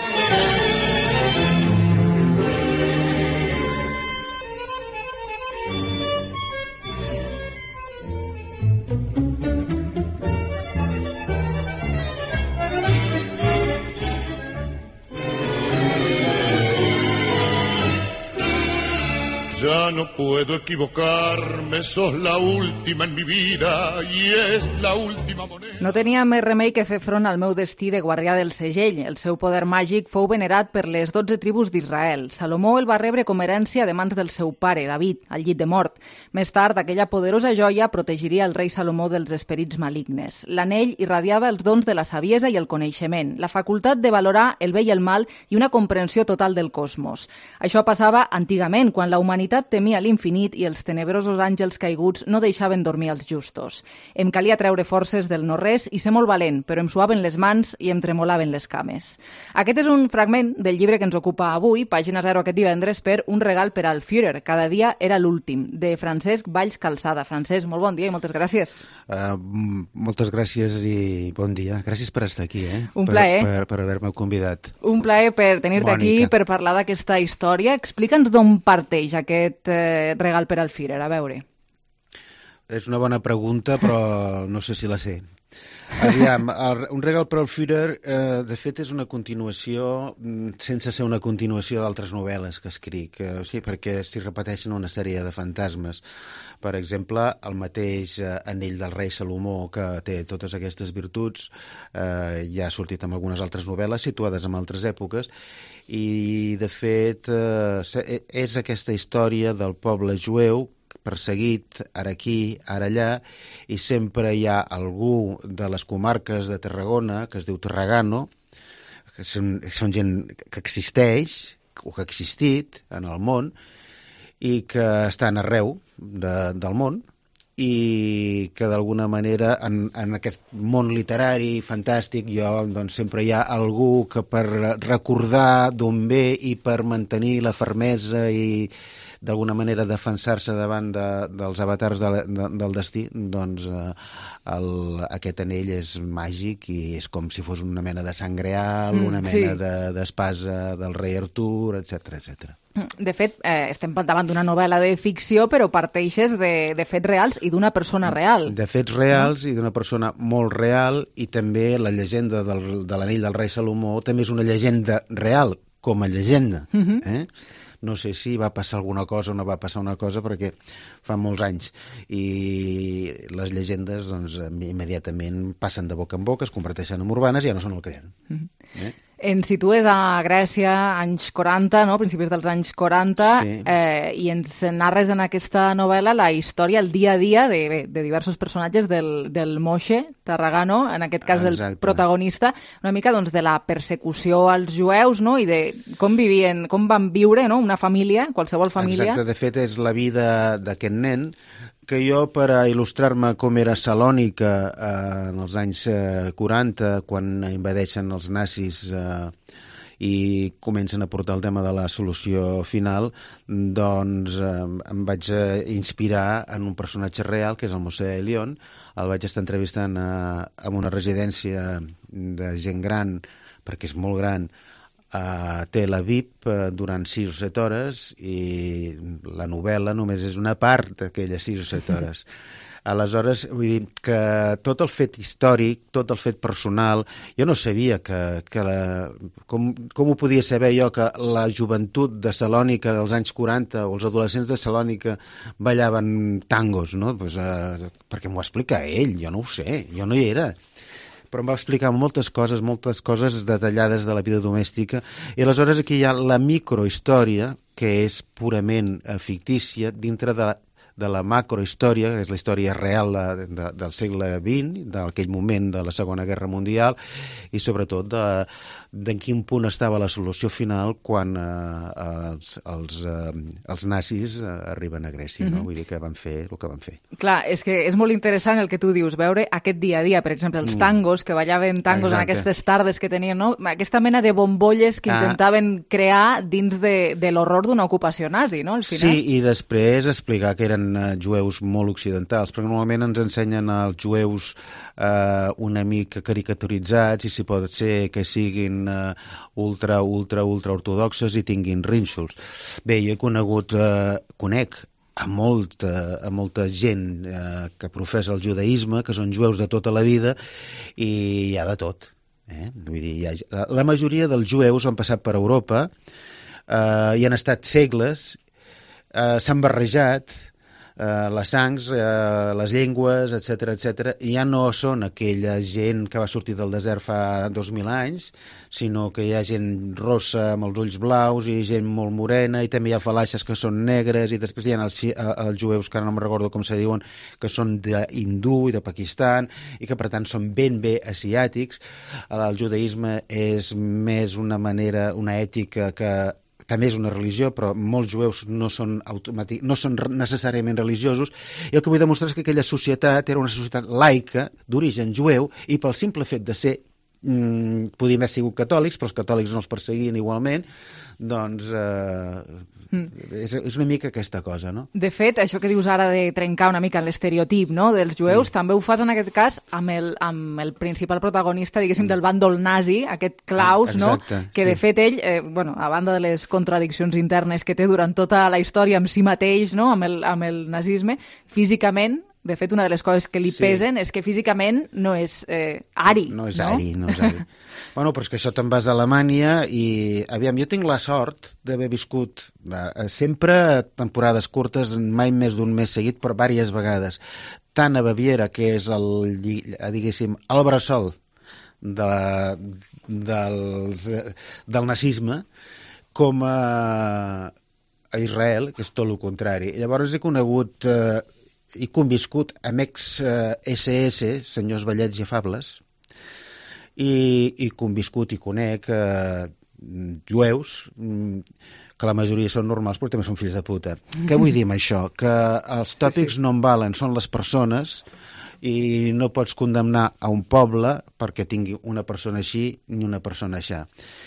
Ya no puedo equivocarme, sos la última en mi vida y es la última moneda. No tenia més remei que fer front al meu destí de guardià del segell. El seu poder màgic fou venerat per les dotze tribus d'Israel. Salomó el va rebre com herència de mans del seu pare, David, al llit de mort. Més tard, aquella poderosa joia protegiria el rei Salomó dels esperits malignes. L'anell irradiava els dons de la saviesa i el coneixement, la facultat de valorar el bé i el mal i una comprensió total del cosmos. Això passava antigament, quan la humanitat temia l'infinit i els tenebrosos àngels caiguts no deixaven dormir els justos. Em calia treure forces del no-res i ser molt valent, però em suaven les mans i em tremolaven les cames. Aquest és un fragment del llibre que ens ocupa avui, pàgina zero aquest divendres, per Un regal per al Führer. Cada dia era l'últim, de Francesc Valls Calçada. Francesc, molt bon dia i moltes gràcies. Uh, moltes gràcies i bon dia. Gràcies per estar aquí, eh? Un plaer. Per, per, per haver-me convidat. Un plaer per tenir-te aquí, per parlar d'aquesta història. Explica'ns d'on parteix aquest eh, regal per al Führer, a veure. És una bona pregunta, però no sé si la sé. Aviam, el, Un regal per al Führer, eh, de fet, és una continuació, sense ser una continuació d'altres novel·les que escric, eh, o sigui, perquè s'hi repeteixen una sèrie de fantasmes. Per exemple, el mateix eh, anell del rei Salomó, que té totes aquestes virtuts, eh, ja ha sortit en algunes altres novel·les situades en altres èpoques, i, de fet, eh, és aquesta història del poble jueu perseguit, ara aquí, ara allà, i sempre hi ha algú de les comarques de Tarragona, que es diu Tarragano, que són, són gent que existeix, o que ha existit en el món, i que estan arreu de, del món, i que d'alguna manera en, en aquest món literari fantàstic jo, doncs, sempre hi ha algú que per recordar d'on ve i per mantenir la fermesa i d'alguna manera defensar-se davant de, dels avatars de, de, del destí, doncs eh, el, aquest anell és màgic i és com si fos una mena de sang real, mm, una mena sí. d'espasa de, del rei Artur, etcètera, etcètera. De fet, eh, estem davant d'una novel·la de ficció, però parteixes de, de fets reals i d'una persona real. De fets reals mm. i d'una persona molt real, i també la llegenda del, de l'anell del rei Salomó també és una llegenda real, com a llegenda. Mm-hmm. eh? No sé si va passar alguna cosa o no va passar una cosa, perquè fa molts anys. I les llegendes, doncs, immediatament passen de boca en boca, es converteixen en urbanes i ja no són el que eren. Mm-hmm. eh? Ens situes a Grècia, anys quaranta, no? Principis dels anys quaranta, sí. eh, i ens narres en aquesta novel·la la història, el dia a dia de, de diversos personatges del, del Moshe Tarragano, en aquest cas Exacte. El protagonista, una mica doncs, de la persecució als jueus, no? I de com vivien, com van viure, no? Una família, qualsevol família. Exacte, de fet és la vida d'aquest nen, que jo, per a il·lustrar-me com era Salònica eh, en els anys eh, quaranta, quan invadeixen els nazis eh, i comencen a portar el tema de la solució final, doncs eh, em vaig inspirar en un personatge real, que és el Moshe Elion. El vaig estar entrevistant a, a una residència de gent gran, perquè és molt gran, a Tel Aviv durant sis o set hores, i la novel·la només és una part d'aquelles sis o set hores. Aleshores, vull dir que tot el fet històric, tot el fet personal, jo no sabia que, que la, com, com ho podia saber jo que la joventut de Salònica dels anys quaranta o els adolescents de Salònica ballaven tangos, no? Pues, eh, perquè m'ho explica ell, jo no ho sé, jo no hi era. Però em va explicar moltes coses, moltes coses detallades de la vida domèstica, i aleshores aquí hi ha la microhistòria, que és purament fictícia, dintre de, de la macrohistòria, que és la història real de, de, del segle vint, d'aquell moment de la Segona Guerra Mundial, i sobretot de, de en quin punt estava la solució final quan eh, els, els, eh, els nazis eh, arriben a Grècia, mm-hmm. no? Vull dir que van fer el que van fer. Clar, és que és molt interessant el que tu dius, veure aquest dia a dia, per exemple, els tangos, que ballaven tangos Exacte. En aquestes tardes que tenien, no? Aquesta mena de bombolles que ah. intentaven crear dins de, de l'horror d'una ocupació nazi, no? Al final. Sí, i després explicar que eren uh, jueus molt occidentals, perquè normalment ens ensenyen els jueus uh, una mica caricaturitzats, i si pot ser que siguin uh, ultra, ultra, ultra ortodoxes i tinguin rínxols. Bé, jo he conegut, uh, conec a molta, a molta gent eh, que professa el judaïsme, que són jueus de tota la vida, i hi ha de tot. Eh? Vull dir, hi ha, la majoria dels jueus han passat per Europa, eh, hi han estat segles, eh, s'han barrejat, eh, les sangs, eh, les llengües, etcètera, etcètera, i ja no són aquella gent que va sortir del desert fa dos mil anys, sinó que hi ha gent rossa amb els ulls blaus i gent molt morena, i també hi ha falaixes que són negres, i després hi ha els, els jueus, que no me'n recordo com se diuen, que són d'Hindú i de Pakistan, i que per tant són ben bé asiàtics. El judaïsme és més una manera, una ètica que també és una religió, però molts jueus no són, automàtic, no són necessàriament religiosos, i el que vull demostrar és que aquella societat era una societat laica, d'origen jueu, i pel simple fet de ser, mmm, podien haver sigut catòlics, però els catòlics no els perseguien igualment, doncs eh, mm. és, és una mica aquesta cosa, no? De fet, això que dius ara de trencar una mica l'estereotip, no?, dels jueus, mm. també ho fas en aquest cas amb el, amb el principal protagonista, diguéssim, mm. del bàndol nazi, aquest Klaus, ah, exacte, no?, que sí. de fet ell, eh, bueno, a banda de les contradiccions internes que té durant tota la història amb si mateix, no?, amb el, amb el nazisme, físicament, de fet, una de les coses que li sí. pesen és que físicament no és eh, ari. No és no? ari, no és ari. Bueno, però és que això te'n vas a Alemanya i, aviam, jo tinc la sort d'haver viscut eh, sempre temporades curtes, mai més d'un mes seguit, però diverses vegades. Tant a Baviera, que és el, diguéssim, el bressol de, dels, del nazisme, com a a Israel, que és tot el contrari. Llavors he conegut eh, i conviscut amb ex-S S, senyors ballets i afables, i, i conviscut i conec eh, jueus, que la majoria són normals però també són fills de puta. Què vull dir amb això? Que els tòpics sí, sí. no en valen, són les persones, i no pots condemnar a un poble perquè tingui una persona així ni una persona així.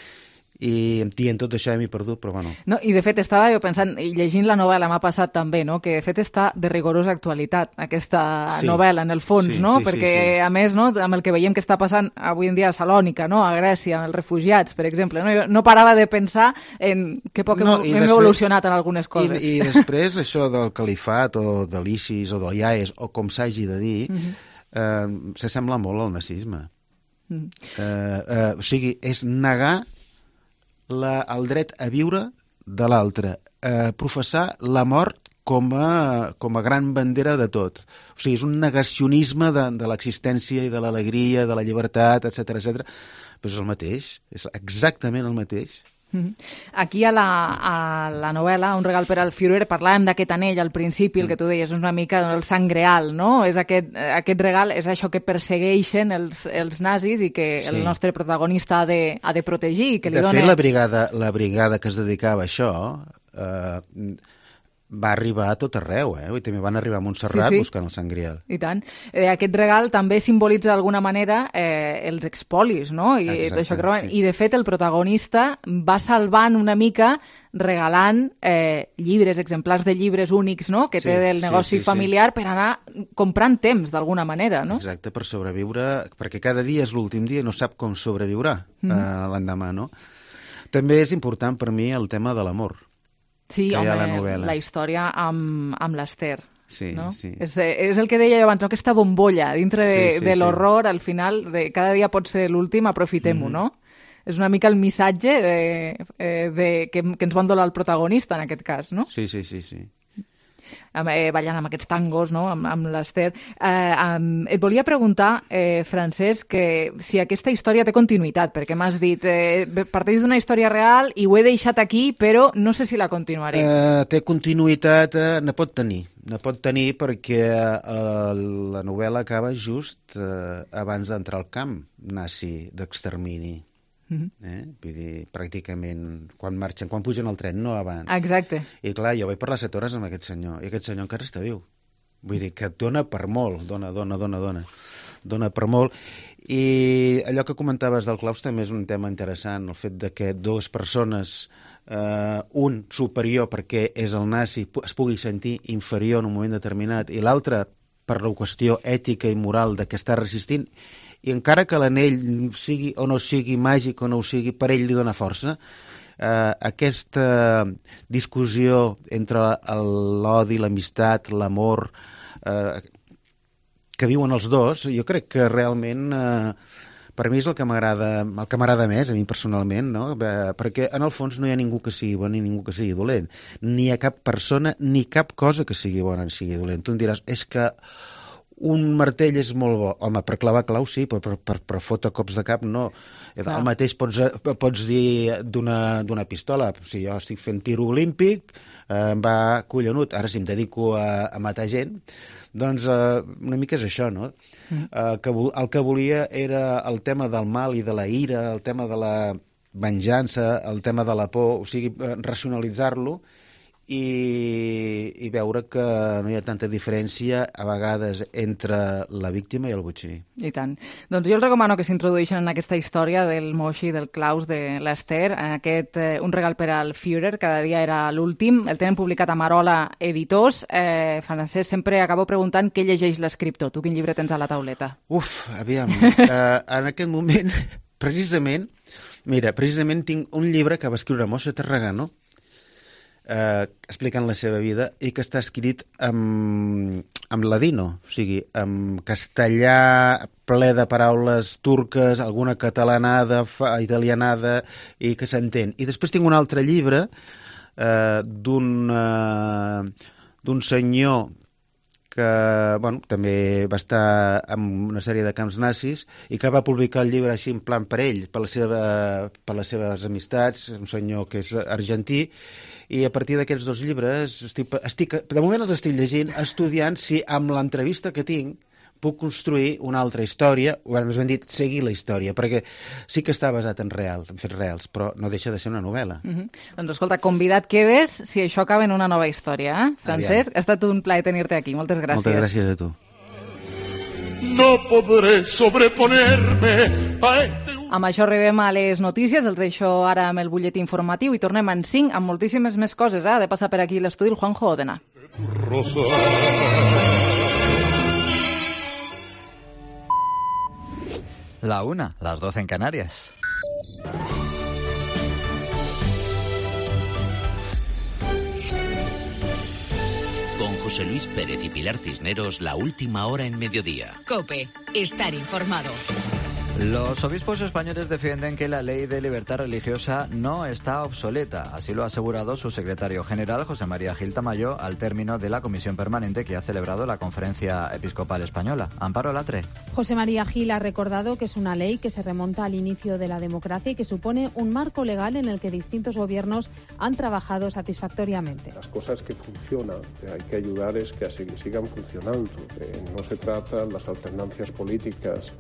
I dient tot això m'he perdut, però bueno. No, i de fet estava jo pensant, i llegint la novel·la m'ha passat també, no? Que de fet està de rigorosa actualitat aquesta sí. novel·la, en el fons, sí, no? Sí, perquè sí, sí. a més, no, amb el que veiem que està passant avui en dia a Salònica, no? A Grècia, amb els refugiats, per exemple, no? Jo no parava de pensar en que poc no, hem després, evolucionat en algunes coses. I, i després això del califat o de l'ISIS o del IAES o com s'hagi de dir, uh-huh. eh, s'assembla molt al nazisme. Uh-huh. Eh, eh, o sigui, és negar La, el dret a viure de l'altre, eh, professar la mort com a, com a gran bandera de tot. O sigui, és un negacionisme de, de l'existència i de l'alegria, de la llibertat, etcètera, etcètera. Però és el mateix, és exactament el mateix. Aquí a la, a la novel·la Un regal per al Führer parlàvem d'aquest anell al principi, el que tu deies, és una mica el sangreal, no? És aquest, aquest regal, és això que persegueixen els, els nazis i que sí. el nostre protagonista ha de, ha de protegir. Que li de dona... fet, la brigada, la brigada que es dedicava a això eh, va arribar a tot arreu, eh? I també van arribar a Montserrat sí, sí. buscant el sangrial. I tant. Eh, aquest regal també simbolitza d'alguna manera eh, els expolis, no? I, Exacte, això que sí. I de fet el protagonista va salvant una mica regalant eh, llibres, exemplars de llibres únics, no? Que sí, té del negoci sí, sí, familiar sí. per anar comprant temps d'alguna manera, no? Exacte, per sobreviure, perquè cada dia és l'últim dia, no sap com sobreviurà mm. eh, l'endemà, no? També és important per mi el tema de l'amor. Sí, home, la, la història amb, amb l'Ester. Sí, no? sí. És, és el que deia jo abans, no? Aquesta bombolla dintre de, sí, sí, de l'horror, sí. al final, de cada dia pot ser l'últim, aprofitem-ho, mm-hmm. no? És una mica el missatge de, de, que, que ens vol donar el protagonista, en aquest cas, no? Sí, sí, sí, sí. Eh, ballant amb aquests tangos, no? amb, amb l'Ester. Eh, um, et volia preguntar, eh, Francesc, que si aquesta història té continuïtat, perquè m'has dit, eh, parteix d'una història real i ho he deixat aquí, però no sé si la continuaré. Eh, té continuïtat, eh, ne pot tenir. Ne pot tenir perquè eh, la novel·la acaba just eh, abans d'entrar al camp nazi d'extermini. Uh-huh. Eh? Vull dir, pràcticament quan marxen, quan pugen al tren, no abans. Exacte. I clar, jo vaig parlar set hores amb aquest senyor, i aquest senyor encara està viu. Vull dir que dona per molt, dona, dona, dona, dona. Dona per molt. I allò que comentaves del claus també és un tema interessant, el fet de que dues persones, eh, un superior perquè és el nazi, es pugui sentir inferior en un moment determinat, i l'altre per la qüestió ètica i moral de que està resistint, i encara que l'anell sigui o no sigui màgic o no ho sigui, per ell li dona força, eh, aquesta discussió entre l'odi, l'amistat, l'amor, eh, que viuen els dos, jo crec que realment eh, per mi és el que m'agrada el que m'agrada més, a mi personalment, no? Eh, perquè en el fons no hi ha ningú que sigui bon ni ningú que sigui dolent, ni hi ha cap persona ni cap cosa que sigui bona ni sigui dolent. Tu em diràs, és que un martell és molt bo. Home, per clavar clau sí, però per, per, per fotre cops de cap no. Clar. El mateix pots, pots dir d'una pistola. Si jo estic fent tir olímpic, eh, em va collonut. Ara si em dedico a, a matar gent, doncs eh, una mica és això, no? Mm. Eh, que, el que volia era el tema del mal i de la ira, el tema de la venjança, el tema de la por, o sigui, racionalitzar-lo, I, i veure que no hi ha tanta diferència a vegades entre la víctima i el botxí. I tant. Doncs jo els recomano que s'introdueixen en aquesta història del Moixi, del Klaus, de l'Ester, en aquest eh, Un regal per al Führer, cada dia era l'últim, el tenen publicat a Marola Editors. Eh, Francesc, sempre acabo preguntant què llegeix l'escriptor. Tu quin llibre tens a la tauleta? Uf, aviam, eh, en aquest moment, precisament, mira, precisament tinc un llibre que va escriure Moixa Tarragano, Eh, explicant la seva vida i que està escrit amb, amb ladino, o sigui, amb castellà ple de paraules turques, alguna catalanada, italianada, i que s'entén. I després tinc un altre llibre eh, d'un eh, d'un senyor que bueno, també va estar en una sèrie de camps nazis i que va publicar el llibre així en plan per ell, per, la seva, per les seves amistats, un senyor que és argentí, i a partir d'aquests dos llibres estic, estic, de moment els estic llegint, estudiant si amb l'entrevista que tinc puc construir una altra història, o més ben dit, seguir la història, perquè sí que està basat en real, en fets reals, però no deixa de ser una novel·la. Uh-huh. Doncs escolta, convidat quedes si això acaba en una nova història, eh? Francesc, ha estat un plaer tenir-te aquí. Moltes gràcies. Moltes gràcies a tu. No podré sobreponerme a este... Amb això arribem a les notícies, els deixo ara amb el butlletí informatiu i tornem en cinc amb moltíssimes més coses. Eh? Ha de passar per aquí l'estudi el Juanjo Odena. Rosa. La una, las doce en Canarias. Con José Luis Pérez y Pilar Cisneros, la última hora en mediodía. COPE, estar informado. Los obispos españoles defienden que la ley de libertad religiosa no está obsoleta. Así lo ha asegurado su secretario general, José María Gil Tamayo, al término de la comisión permanente que ha celebrado la Conferencia Episcopal Española. Amparo Latre. José María Gil ha recordado que es una ley que se remonta al inicio de la democracia y que supone un marco legal en el que distintos gobiernos han trabajado satisfactoriamente. Las cosas que funcionan, que hay que ayudar es que así sigan funcionando. Eh, no se trata de las alternancias políticas.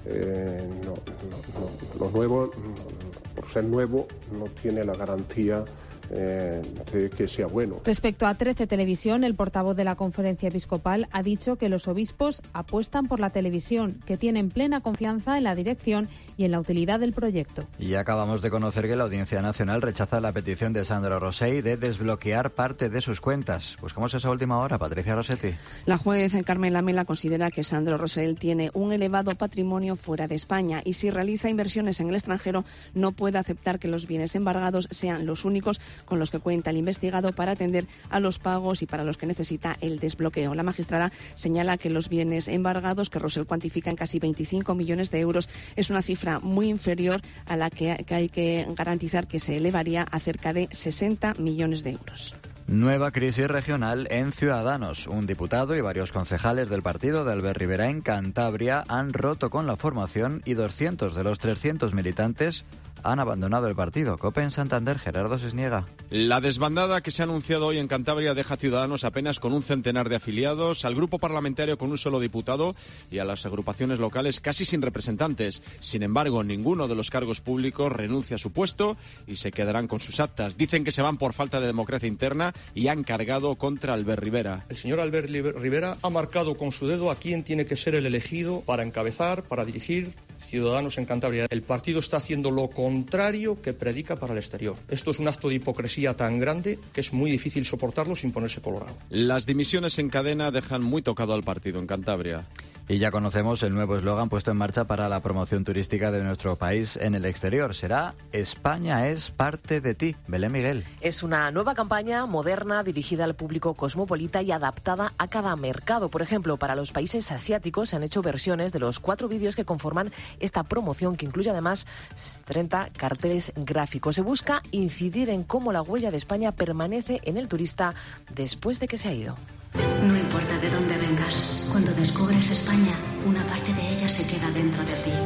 Eh, no, no, no, lo nuevo, por ser nuevo, no tiene la garantía eh, de que sea bueno. Respecto a trece Televisión, el portavoz de la Conferencia Episcopal ha dicho que los obispos apuestan por la televisión, que tienen plena confianza en la dirección y en la utilidad del proyecto. Y acabamos de conocer que la Audiencia Nacional rechaza la petición de Sandro Rosell de desbloquear parte de sus cuentas. Buscamos esa última hora, Patricia Rossetti. La juez Carmen Lamela considera que Sandro Rosell tiene un elevado patrimonio fuera de España y si realiza inversiones en el extranjero no puede aceptar que los bienes embargados sean los únicos con los que cuenta el investigado para atender a los pagos y para los que necesita el desbloqueo. La magistrada señala que los bienes embargados, que Rosell cuantifica en casi veinticinco millones de euros, es una cifra muy inferior a la que hay que garantizar que se elevaría a cerca de sesenta millones de euros. Nueva crisis regional en Ciudadanos. Un diputado y varios concejales del partido de Albert Rivera en Cantabria han roto con la formación y doscientos de los trescientos militantes han abandonado el partido. COPE en Santander, Gerardo Sisniega. La desbandada que se ha anunciado hoy en Cantabria deja a Ciudadanos apenas con un centenar de afiliados, al grupo parlamentario con un solo diputado y a las agrupaciones locales casi sin representantes. Sin embargo, ninguno de los cargos públicos renuncia a su puesto y se quedarán con sus actas. Dicen que se van por falta de democracia interna y han cargado contra Albert Rivera. El señor Albert Rivera ha marcado con su dedo a quién tiene que ser el elegido para encabezar, para dirigir Ciudadanos en Cantabria. El partido está haciendo lo contrario que predica para el exterior. Esto es un acto de hipocresía tan grande que es muy difícil soportarlo sin ponerse colorado. Las dimisiones en cadena dejan muy tocado al partido en Cantabria. Y ya conocemos el nuevo eslogan puesto en marcha para la promoción turística de nuestro país en el exterior. Será España es parte de ti. Belén Miguel. Es una nueva campaña moderna dirigida al público cosmopolita y adaptada a cada mercado. Por ejemplo, para los países asiáticos se han hecho versiones de los cuatro vídeos que conforman esta promoción, que incluye además treinta carteles gráficos. Se busca incidir en cómo la huella de España permanece en el turista después de que se ha ido. No importa de dónde vengas, cuando descubres España, una parte de ella se queda dentro de ti.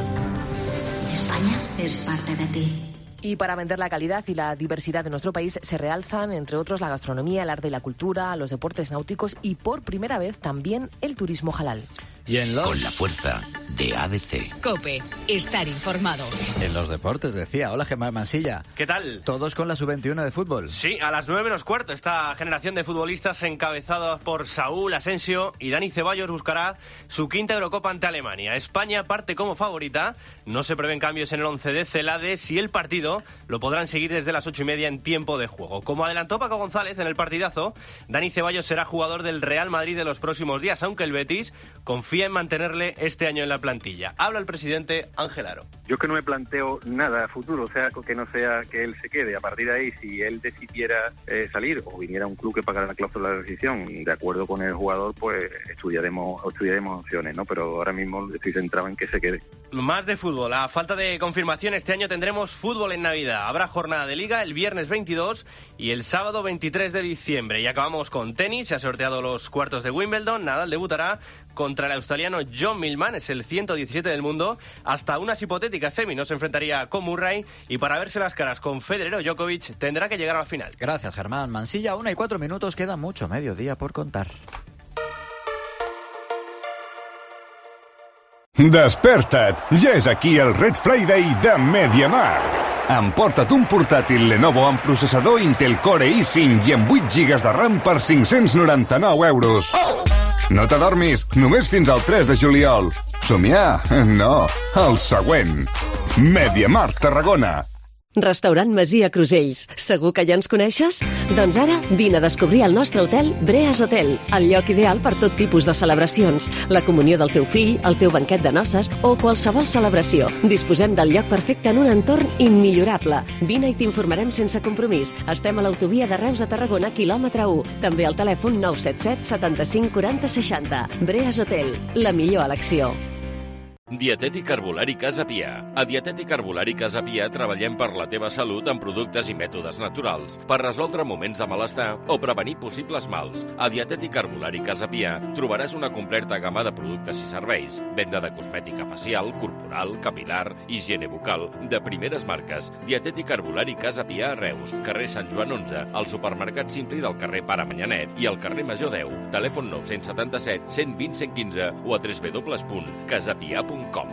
España es parte de ti. Y para vender la calidad y la diversidad de nuestro país se realzan, entre otros, la gastronomía, el arte y la cultura, los deportes náuticos y, por primera vez, también el turismo halal. Y en los... Con la fuerza de A D C. COPE, estar informado. En los deportes, decía. Hola, Gemma Mansilla. ¿Qué tal? ¿Todos con la sub veintiuno de fútbol? Sí, a las nueve menos cuarto. Esta generación de futbolistas encabezada por Saúl Asensio y Dani Ceballos buscará su quinta Eurocopa ante Alemania. España parte como favorita. No se prevén cambios en el once de Celades y el partido lo podrán seguir desde las ocho y media en tiempo de juego. Como adelantó Paco González en el partidazo, Dani Ceballos será jugador del Real Madrid de los próximos días, aunque el Betis confía confía en mantenerle este año en la plantilla. Habla el presidente Ángel Aro. Yo que no me planteo nada a futuro, o sea, que no sea que él se quede. A partir de ahí, si él decidiera eh, salir o viniera un club que pagara la cláusula de rescisión, de acuerdo con el jugador, pues estudiaremos, estudiaremos opciones, ¿no? Pero ahora mismo estoy centrado en que se quede. Más de fútbol. A falta de confirmación, este año tendremos fútbol en Navidad. Habrá jornada de Liga el viernes veintidós y el sábado veintitrés de diciembre. Y acabamos con tenis. Se ha sorteado los cuartos de Wimbledon. Nadal debutará contra el australiano John Millman, es el ciento diecisiete del mundo. Hasta unas hipotéticas semi no se enfrentaría con Murray, y para verse las caras con Federer o Djokovic tendrá que llegar a la final. Gracias, Germán. Mansilla, una y cuatro minutos, queda mucho mediodía por contar. Desperta't! Ja és aquí el Red Friday de MediaMarkt. Emporta't un portàtil Lenovo amb processador Intel Core i cinc i amb vuit gigas de RAM per cinc-cents noranta-nou euros. No t'adormis, només fins al tres de juliol. Somiar? No, el següent. MediaMarkt Tarragona. Restaurant Masia Crusells. Segur que ja ens coneixes? Doncs ara vine a descobrir el nostre hotel Breas Hotel, el lloc ideal per tot tipus de celebracions, la comunió del teu fill, el teu banquet de noces o qualsevol celebració. Disposem del lloc perfecte en un entorn immillorable. Vine i t'informarem sense compromís. Estem a l'autovia de Reus a Tarragona, quilòmetre u. També al telèfon nou set set setanta-cinc quaranta seixanta. Breas Hotel, la millor elecció. Dietètic Herbolari Casa Pia. A Dietètic Herbolari Casa Pia treballem per la teva salut amb productes i mètodes naturals, per resoldre moments de malestar o prevenir possibles mals. A Dietètic Herbolari Casa Pia trobaràs una completa gamma de productes i serveis, venda de cosmètica facial, corporal, capilar, higiene bucal, de primeres marques. Dietètic Herbolari Casa Pia a Reus, carrer Sant Joan onze, al supermercat Simpli del carrer Pare Manyanet i al carrer Major deu. Telèfon nou setanta-set, cent vint, cent quinze o a w w w punt casapia punt com.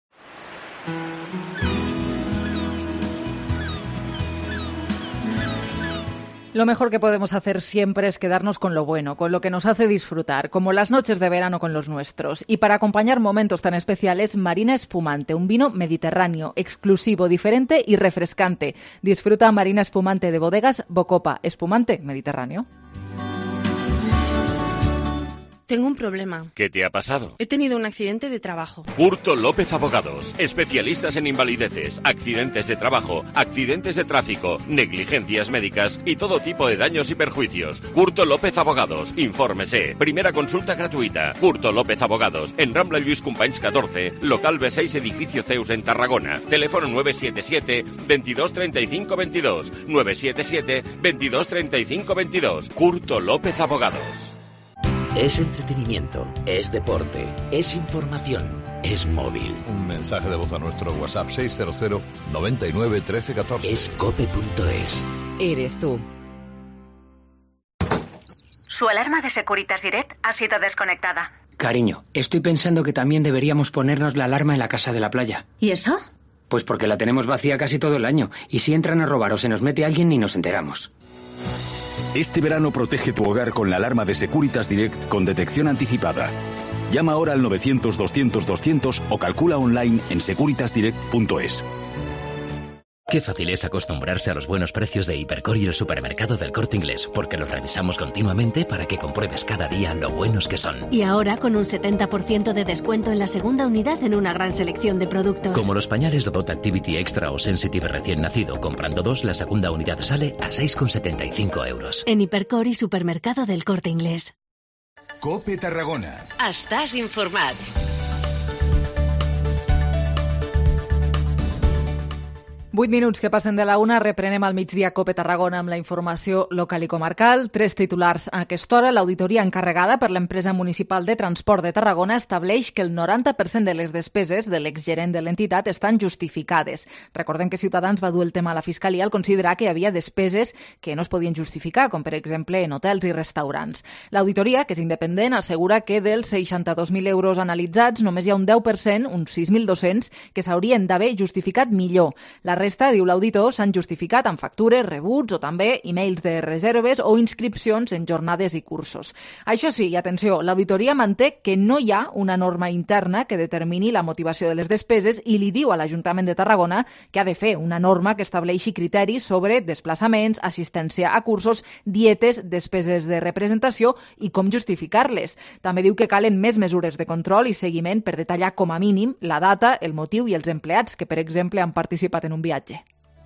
Lo mejor que podemos hacer siempre es quedarnos con lo bueno, con lo que nos hace disfrutar, como las noches de verano con los nuestros. Y para acompañar momentos tan especiales, Marina Espumante, un vino mediterráneo, exclusivo, diferente y refrescante. Disfruta Marina Espumante de Bodegas Bocopa, espumante mediterráneo. Tengo un problema. ¿Qué te ha pasado? He tenido un accidente de trabajo. Curto López Abogados, especialistas en invalideces, accidentes de trabajo, accidentes de tráfico, negligencias médicas y todo tipo de daños y perjuicios. Curto López Abogados, infórmese. Primera consulta gratuita. Curto López Abogados, en Rambla Lluís Companys catorce, local B seis, edificio Zeus en Tarragona. Teléfono nueve siete siete, veintidós treinta y cinco veintidós, nueve siete siete, veintidós treinta y cinco veintidós. Curto López Abogados. Es entretenimiento, es deporte, es información, es móvil. Un mensaje de voz a nuestro WhatsApp seiscientos noventa y nueve trece catorce. Es cope punto es. Eres tú. Su alarma de Securitas Direct ha sido desconectada. Cariño, estoy pensando que también deberíamos ponernos la alarma en la casa de la playa. ¿Y eso? Pues porque la tenemos vacía casi todo el año, y si entran a robar o se nos mete alguien ni nos enteramos. Este verano protege tu hogar con la alarma de Securitas Direct con detección anticipada. Llama ahora al novecientos doscientos doscientos o calcula online en securitas direct punto es. Qué fácil es acostumbrarse a los buenos precios de Hipercor y el supermercado del Corte Inglés, porque los revisamos continuamente para que compruebes cada día lo buenos que son. Y ahora con un setenta por ciento de descuento en la segunda unidad en una gran selección de productos. Como los pañales Dodot Activity Extra o Sensitive recién nacido, comprando dos, la segunda unidad sale a seis con setenta y cinco euros. En Hipercor y supermercado del Corte Inglés. Cope Tarragona. Estàs informat. Vuit minuts que passen de la una, reprenem al migdia Cope Tarragona amb la informació local i comarcal. Tres titulars a aquesta hora. L'auditoria encarregada per l'empresa municipal de transport de Tarragona estableix que el noranta per cent de les despeses de l'exgerent de l'entitat estan justificades. Recordem que Ciutadans va dur el tema a la Fiscalia al considerar que hi havia despeses que no es podien justificar, com per exemple en hotels i restaurants. L'auditoria, que és independent, assegura que dels seixanta-dos mil euros analitzats només hi ha un deu per cent, uns sis mil dos-cents, que s'haurien d'haver justificat millor. La resta, diu l'auditor, s'han justificat amb factures, rebuts o també e-mails de reserves o inscripcions en jornades i cursos. Això sí, i atenció, l'auditoria manté que no hi ha una norma interna que determini la motivació de les despeses i li diu a l'Ajuntament de Tarragona que ha de fer una norma que estableixi criteris sobre desplaçaments, assistència a cursos, dietes, despeses de representació i com justificar-les. També diu que calen més mesures de control i seguiment per detallar com a mínim la data, el motiu i els empleats que, per exemple, han participat en un viatge.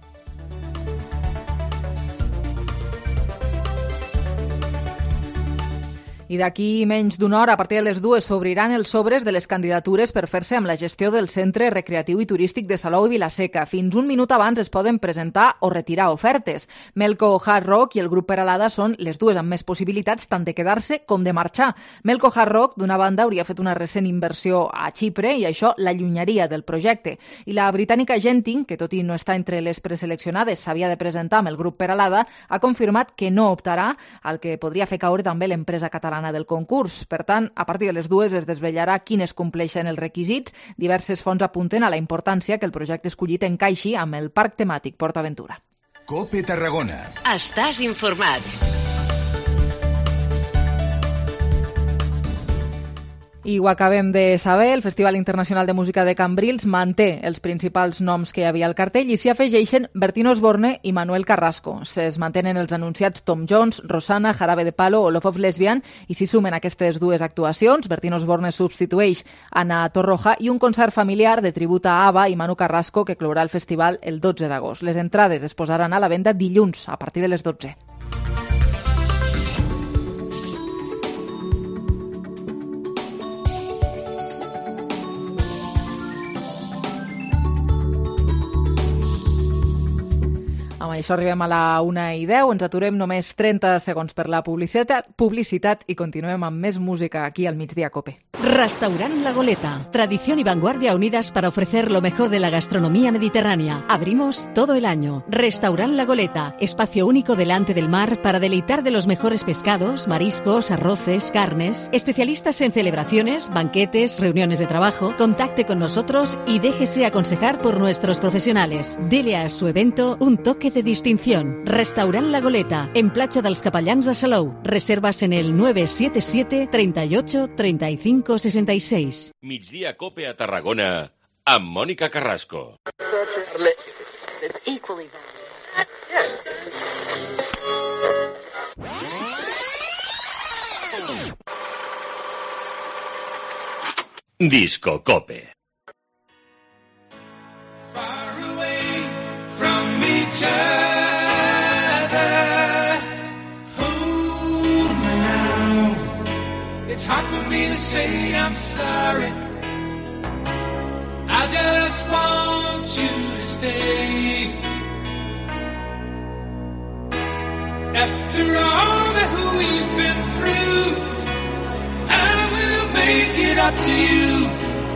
I d'aquí menys d'una hora, a partir de les dues, s'obriran els sobres de les candidatures per fer-se amb la gestió del Centre Recreatiu i Turístic de Salou i Vila-seca. Fins un minut abans es poden presentar o retirar ofertes. Melco Hard Rock i el grup Peralada són les dues amb més possibilitats tant de quedar-se com de marxar. Melco Hard Rock, d'una banda, hauria fet una recent inversió a Xipre i això l'allunyaria del projecte. I la britànica Genting, que tot i no està entre les preseleccionades, s'havia de presentar amb el grup Peralada, ha confirmat que no optarà, al que podria fer caure també l'empresa catalana del concurs. Per tant, a partir de les dues es desvetllarà quines compleixen els requisits. Diverses fonts apunten a la importància que el projecte escollit encaixi amb el Parc Temàtic PortAventura. COPE Tarragona. Estàs informat. I ho acabem de saber, el Festival Internacional de Música de Cambrils manté els principals noms que hi havia al cartell i s'hi afegeixen Bertín Osborne i Manuel Carrasco. Es mantenen els anunciats Tom Jones, Rosana, Jarabe de Palo o Love of Lesbian i s'hi sumen aquestes dues actuacions. Bertín Osborne substitueix Ana Torroja i un concert familiar de tribut a ABBA i Manu Carrasco que clourà el festival el dotze d'agost. Les entrades es posaran a la venda dilluns a partir de les dotze. Amb això arribem a la una i deu, ens aturem només trenta segons per la publicitat, publicitat i continuem amb més música aquí al Migdia Cope. Restaurant La Goleta, tradición y vanguardia unidas para ofrecer lo mejor de la gastronomía mediterránea. Abrimos todo el año. Restaurant La Goleta, espacio único delante del mar para deleitar de los mejores pescados, mariscos, arroces, carnes. Especialistas en celebraciones, banquetes, reuniones de trabajo. Contacte con nosotros y déjese aconsejar por nuestros profesionales. Dele a su evento un toque de distinción. Restaurant La Goleta, en Platja dels Capellans de Salou. Reservas en el nueve siete siete, treinta y ocho, treinta y cinco, sesenta y seis. Migdia Cope a Tarragona amb Mònica Carrasco. Disco Cope. It's hard for me to say I'm sorry. I just want you to stay. After all that we've been through, I will make it up to you.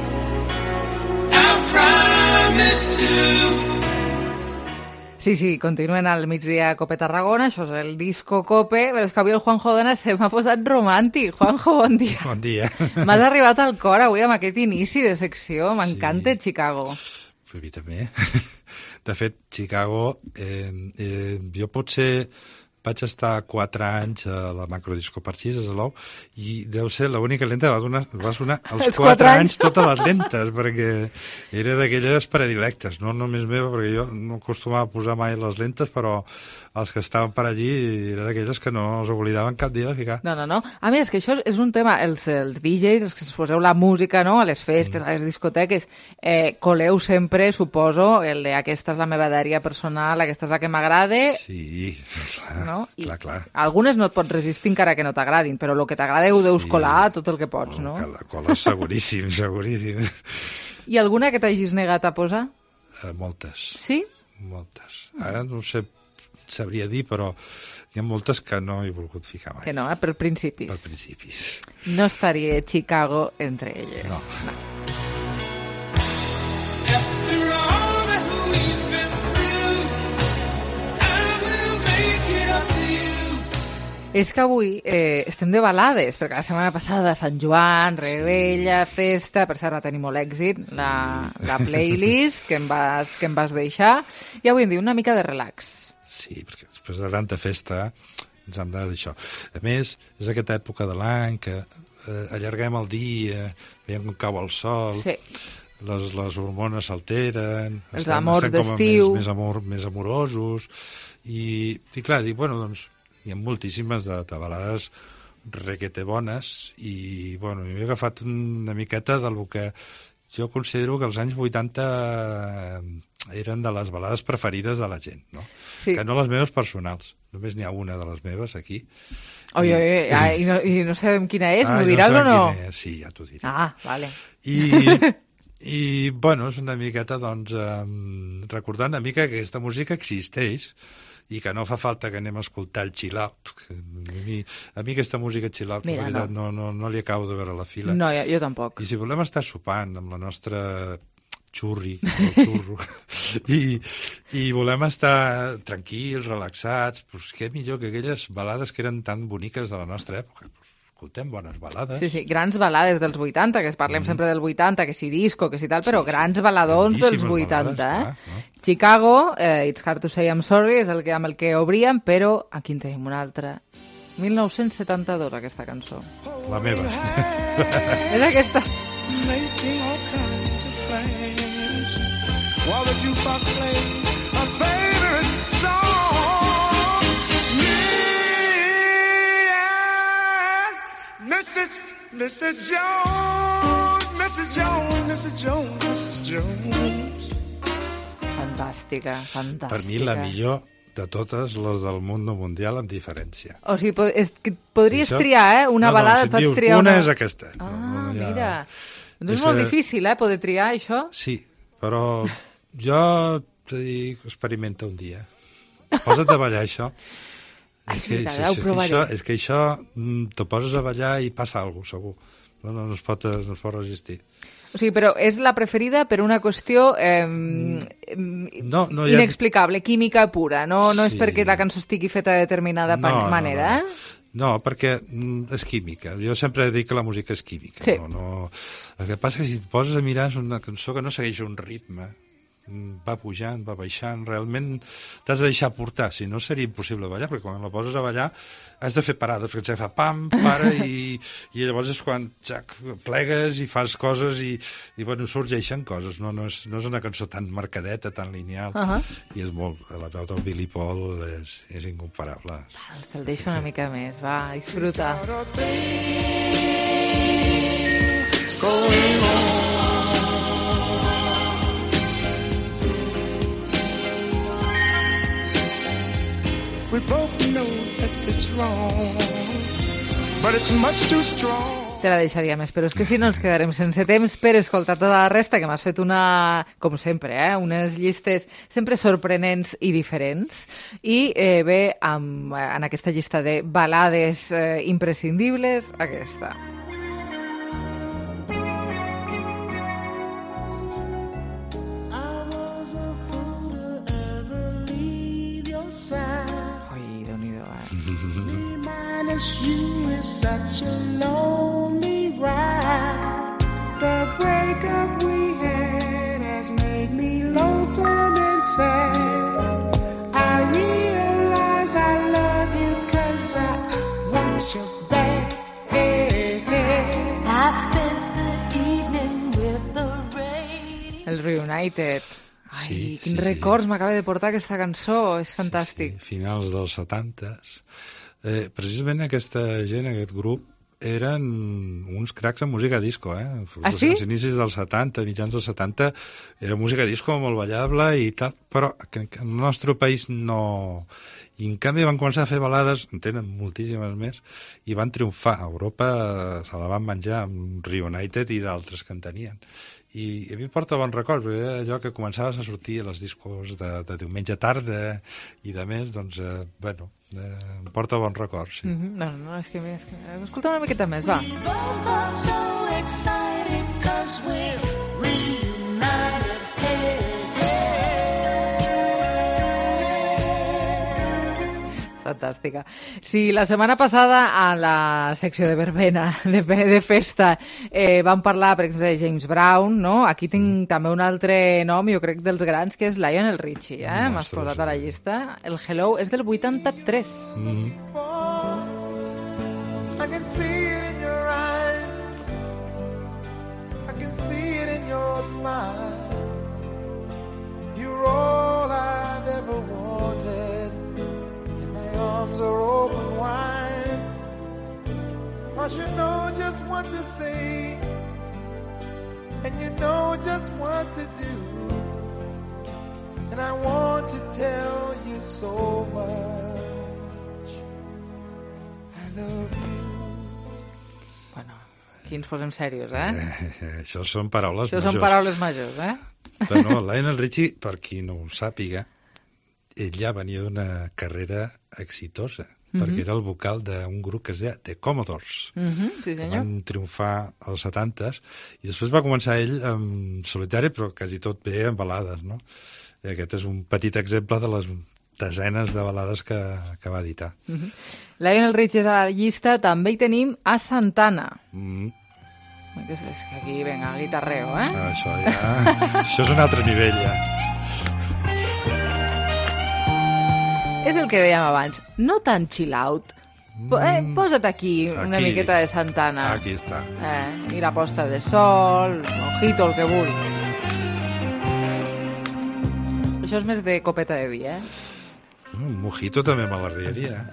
I promise to. Sí, sí, continuen al Migdia Cope Tarragona, això és el Disco Cope, però és que avui el Juanjo Dona se m'ha posat romàntic. Juanjo, bon dia. Bon dia. M'has arribat al cor avui amb aquest inici de secció, m'encanta sí. Chicago. A mi també. De fet, Chicago, eh, eh, jo potser vaig estar quatre anys a la Macrodisco Parxís, a Salou, i deu ser l'única lenta que va, donar, va sonar als quatre, quatre anys totes les lentes, perquè era d'aquelles predilectes, no només meva, perquè jo no acostumava a posar mai les lentes, però els que estaven per allí era d'aquelles que no s'oblidaven cap dia de ficar. No, no, no. A més, és que això és un tema, els, els D Js, els que es poseu la música, no?, a les festes, mm. a les discoteques, eh, coleu sempre, suposo, el de aquesta és la meva dèria personal, aquesta és la que m'agrada. Sí, clar. No? I clar, clar. Algunes no et pots resistir encara que no t'agradin, però el que t'agrada ho deus sí. colar tot el que pots, no? Que la cola seguríssim, seguríssim. I alguna que t'hagis negat a posar? Uh, moltes. Sí? Moltes. Ara no sé, sabria dir, però hi ha moltes que no he volgut ficar mai. Que no, eh? Per principis. Per principis. No estaria Chicago entre elles. No. no. És que avui eh, estem de balades, perquè la setmana passada Sant Joan, Rebella, festa, per cert va tenir molt èxit la, la playlist que em, vas, que em vas deixar, i avui em diu una mica de relax. Sí, perquè després de tanta festa ens hem de d'això. A més, és aquesta època de l'any que eh, allarguem el dia, veiem com cau el sol, sí. les, les hormones s'alteren, els estem, amors estem com d'estiu, més, més, amor, més amorosos, i, i clar, dic, bueno, doncs, hi ha moltíssimes de, de balades requete bones i, bueno, jo he agafat una miqueta del que jo considero que els anys vuitanta eren de les balades preferides de la gent, no? Sí. Que no les meves personals. Només n'hi ha una de les meves aquí. Oi, oi, oi, ah, i, no, i no sabem quina és, ah, m'ho diràs no o no? Sí, ja t'ho diré. Ah, vale. I, i bueno, és una miqueta, doncs, um, recordant una mica que aquesta música existeix i que no fa falta que anem a escoltar el chill out. A mi, a mi aquesta música chill out, Mira, veritat, no. no, no, no li acabo de veure la fila. No, jo, jo tampoc. I si volem estar sopant amb la nostra xurri, el xurro, i, i volem estar tranquils, relaxats, doncs què millor que aquelles balades que eren tan boniques de la nostra època. Escoltem bones balades. Sí, sí, grans balades dels vuitanta, que es parlem mm. sempre del vuitanta, que si disco, que si tal, però sí, grans baladons dels vuitanta. Balades, eh? Clar, no? Chicago, eh, It's Hard to Say I'm Sorry, és el que, amb el que obríem, però aquí en tenim una altra. mil nou-cents setanta-dos, aquesta cançó. La meva. És aquesta. Making all kinds of plans while the jukebox plays a favorite song. Me and Missus Missus Jones, Missus Jones, Missus Jones, Missus Jones. Fantàstica, fantàstica. Per mi la millor de totes les del mundo mundial, amb diferència. O sigui, és que podries sí, triar, eh? Una no, no, balada, si pots dius, triar una... una... és aquesta. Ah, no, no, ja... mira. No és molt difícil, eh, poder triar això? Sí, però jo te dic, experimenta un dia. Posa't a ballar això. Ah, és, és que, veritat, si, ho si, provaré. això, és que això te poses a ballar i passa alguna cosa, segur. No, no, no, es pot, no es pot resistir. O sigui, però és la preferida per una qüestió eh, no, no, ja... inexplicable, química pura. No, no és Sí. perquè la cançó estigui feta de determinada No, no, manera, no. eh? No, perquè mm, és química. Jo sempre dic que la música és química. Sí. No, no... El que passa és que si et poses a mirar és una cançó que no segueix un ritme. Va pujant, va baixant, realment t'has de deixar portar, si no seria impossible ballar, perquè quan la poses a ballar has de fer parades, perquè et fa pam, para, i, i llavors és quan xac, plegues i fas coses i, i bueno, sorgeixen coses, no, no, és, no és una cançó tan marcadeta, tan lineal, Uh -huh. i és molt, la veu del Billy Paul és, és incomparable. Va, te'l deixo una mica més, va, disfruta. We both know that it's wrong, but it's much too strong. Te la deixaria més, però és que si no ens quedarem sense temps per escoltar tota la resta, que m'has fet una, com sempre, eh, unes llistes sempre sorprenents i diferents. I eh, bé, amb, en aquesta llista de balades eh, imprescindibles, aquesta. Ui, Déu-n'hi-do, eh? Minus you is such a lonely ride. The breakup we had has made me lonesome and sad. I realize I love you 'cause I want you back. Hey, hey. I spent the evening with the rain. El Reunited. Ai, Sí, quins sí, records m'acaba de portar aquesta cançó, és fantàstic. Sí, sí. Finals dels setantes. Eh, precisament aquesta gent, aquest grup, eren uns cracs en música disco, eh? Ah, sí? Als inicis dels setanta, mitjans dels setanta, era música disco molt ballable i tal, però que, que en el nostre país no... I en canvi van començar a fer balades, en tenen moltíssimes més, i van triomfar. A Europa se la van menjar amb Reunited i d'altres que en tenien. I a mi em porta bons records, perquè era allò que començaves a sortir a les discos de, de diumenge tarda i de més, doncs, eh, bueno, eh, em porta bons records, sí. Mm -hmm. No, no, és que, és que... Escolta una miqueta més, va. És fantàstica. Si la setmana passada a la secció de verbena, de, de festa, eh, vam parlar, per exemple, de James Brown, no? Aquí tinc també un altre nom, jo crec, dels grans, que és Lionel Richie, eh? M'has posat a la llista. El Hello és del vuitanta-tres. Mm-hmm. I can see it in your eyes, I can see it in your smile. You're all I've ever wanted, and my arms are open wide. Cause you know just what to say, and you know just what to do, and I want to tell you so much I love you. Aquí ens posem serios, eh? eh això són paraules Això majors. són paraules majors, eh? Bueno, Lionel Richie, per qui no ho sàpiga, ell ja venia d'una carrera exitosa, mm-hmm. perquè era el vocal d'un grup que es deia The Commodores, mm-hmm, sí, senyor. que van triomfar als setantes, i després va començar ell en solitari, però quasi tot bé en balades, no? I aquest és un petit exemple de les desenes de balades que, que va editar. Mm-hmm. Lionel Richie és a la llista, també hi tenim a Santana. Mm. És que aquí, vinga, guitarreo, eh? Ah, això ja... això és un altre nivell, ja. És el que dèiem abans, no tan chill out. Eh, posa't aquí una Aquí. miqueta de Santana. Aquí està. Eh, I la posta de sol, mojito, el que vulguis. Això és més de copeta de vi, eh? Un mojito també me la riaria.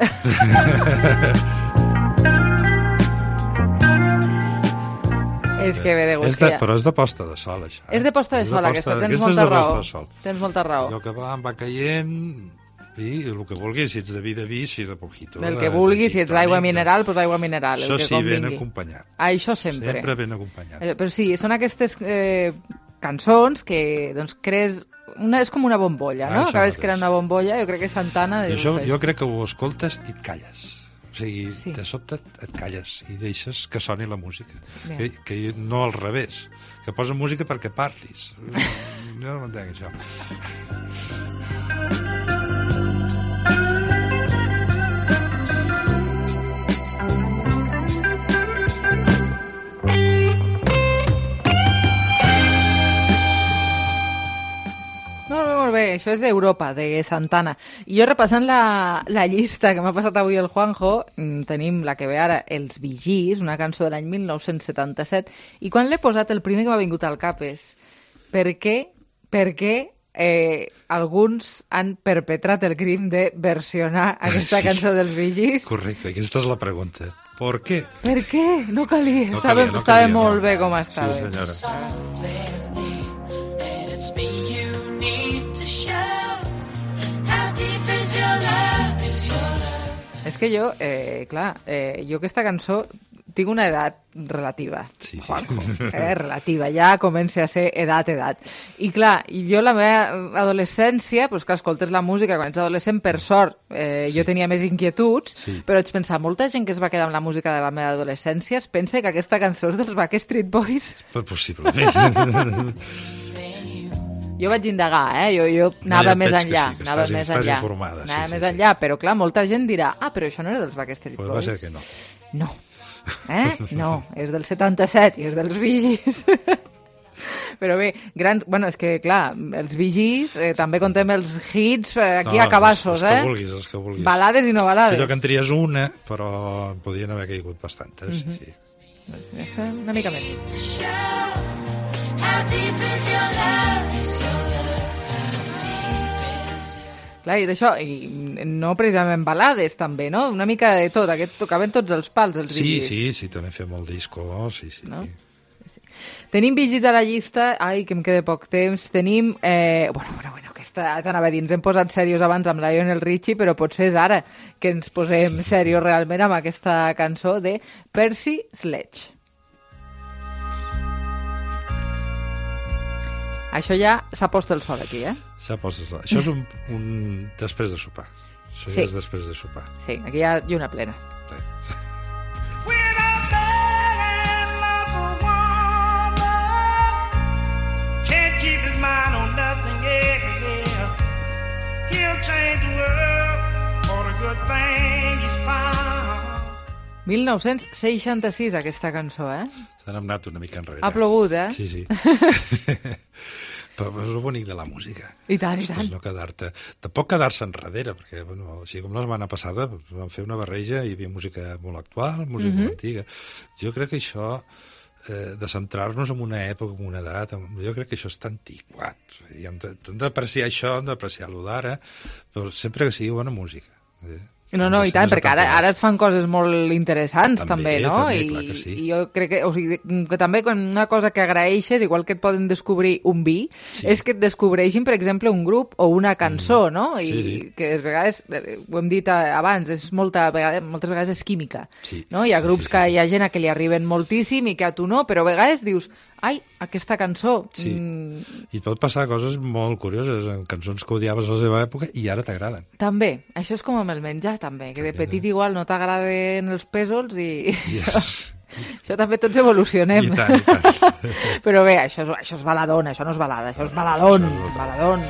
És que ve de gust. És de, però és de posta de sol, això. Eh? És de posta de sol, aquesta. Posta, Tens aquesta molta és de raó. posta de sol. Tens molta raó. Allò que va, va caient, vi, el que vulguis, si ets de vi, de vi, si de mojito. El de, que vulguis, de si ets d'aigua mineral, doncs aigua mineral. Això el que sí, ben convingui. acompanyat. Ah, això sempre. Sempre ben acompanyat. Eh, però sí, són aquestes eh, cançons que doncs, crees... Una, és com una bombolla, no? Ah, Acabes creant una bombolla, jo crec que Santana... I això, jo crec que ho escoltes i et calles. O sigui, Sí. de sobte et calles i deixes que soni la música. Bé. Que, que no al revés. Que posa música perquè parlis. Jo no m'entenc, això. Molt bé, molt bé. Això és Europa, de Santana. I jo repassant la, la llista que m'ha passat avui el Juanjo, mm, tenim la que ve ara, Els Bee Gees, una cançó de l'any mil nou-cents setanta-set, i quan l'he posat, el primer que m'ha vingut al cap és per què, per què eh, alguns han perpetrat el crim de versionar aquesta cançó dels Bee Gees? Correcte, aquesta és la pregunta. Per què? Per què? No calia, No estava, calia, no estava calia, molt no. bé com estava. Sí, senyora. It's me you need to show. How deep is your love? Is your love? És que jo, eh, clar, eh, jo aquesta cançó tinc una edat relativa, sí, sí. Juanjo, eh, relativa, ja comença a ser edat, edat. I clar, i jo la meva adolescència, doncs que escoltes la música quan ets adolescent, per sort, eh, sí. jo tenia més inquietuds, sí. però vaig pensar, molta gent que es va quedar amb la música de la meva adolescència es pensa que aquesta cançó és dels Backstreet Boys. Possiblement. Jo vaig indagar, eh? Jo, jo anava ja més veig que enllà. sí, que anava estàs- més estàs enllà. informada, sí, anava sí, més sí. enllà, però clar, molta gent dirà ah, però això no era dels Backstreet Pues Boys. va ser que no. No. Eh? No, és del setanta-set i és dels Bee Gees. Però bé, gran... bueno, és que, clar, els Bee Gees eh, també contem els hits eh, aquí No, a cabassos, els, els eh? que vulguis, els que vulguis. Balades i no balades. Si allò que en tries una, però en podien haver caigut bastantes. Mhm. sí. Això, una mica més. How deep is your love? Is your love? Clar, i és això, i no precisament balades també, no? Una mica de tot, aquest tocaven tots els pals, els Bee Sí, Gees. sí, sí, també fem el disco, sí, sí. No? Tenim Bee Gees a la llista, ai, que em queda poc temps, tenim, eh, bueno, bueno, bueno, aquesta, t'anava a dir, ens hem posat serios abans amb Lionel Richie, però potser és ara que ens posem serios realment amb aquesta cançó de Percy Sledge. Això ja s'ha post el sol aquí, eh? S'ha posat el... Això és un, un... després de sopar. Això Sí. ja és després de sopar. Sí, aquí hi ha lluna plena. Can't keep his mind on nothing, yeah, yeah. He'll change the world for the good everything is fine. mil nou-cents seixanta-sis, aquesta cançó, eh? Se n'ha anat una mica enrere. Ha plogut, eh? Sí, sí. Però és el bonic de la música. I tant, i Ostres, tant. no quedar-te... Tampoc quedar-se enrere, perquè, bueno, així com la setmana passada, vam fer una barreja, hi havia música molt actual, música Mhm. molt antiga. Jo crec que això, eh, de centrar-nos en una època, en una edat, jo crec que això està antiquat. I hem de- hem d'apreciar això, hem d'apreciar-lo d'ara, però sempre que sigui bona música. Eh? No, no, i tant, perquè ara, ara es fan coses molt interessants, també, També, no? també, I, clar que sí. I jo crec que, o sigui, que també quan una cosa que agraeixes, igual que et poden descobrir un vi, Sí. és que et descobreixin, per exemple, un grup o una cançó, no? I Sí, sí. que a vegades, eh, ho hem dit eh, abans, és molta, vegada, moltes vegades és química, Sí. no? Hi ha Sí, grups sí, que hi ha gent a que li arriben moltíssim i que a tu no, però a vegades dius, ai, aquesta cançó... Sí. Mm, I pot passar coses molt curioses en cançons que odiaves a la seva època i ara t'agraden. també, això és com amb el menjar, també, que de petit igual no t'agraden els pèsols i... Yes. Això també tots evolucionem. I tant, i tant. Però bé, això és, això és baladón, això no és balada, això és baladón, baladón.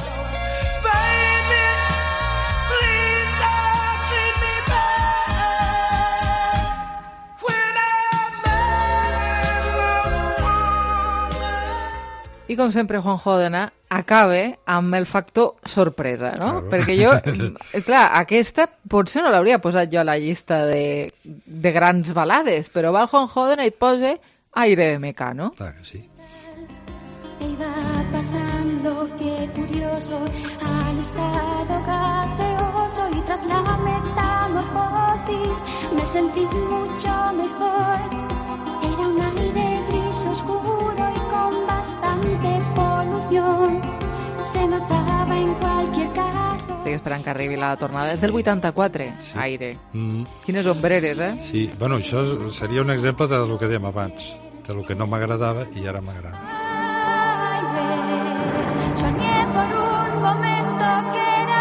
I com sempre, Juan Jódena acabe amb el factor sorpresa, no? Claro. Perquè jo, eh, clar, aquesta potser no l'hauria posat jo a la llista de, de grans balades, però va el Juan Jódena i et posa Aire de Mecano. Clar que sí. Iba pasando, qué curioso, al estado gaseoso y tras la metamorfosis me sentí mucho mejor. Era un aire gris oscuro y con bastante polución. Se notaba en cualquier caso. Estic esperant que arribi la tornada. És del vuitanta-quatre, sí. Aire. Mm. Quines ombreres, eh? Sí, bueno, això seria un exemple de lo que dèiem abans, de lo que no m'agradava i ara m'agrada. Soñé por un momento que era.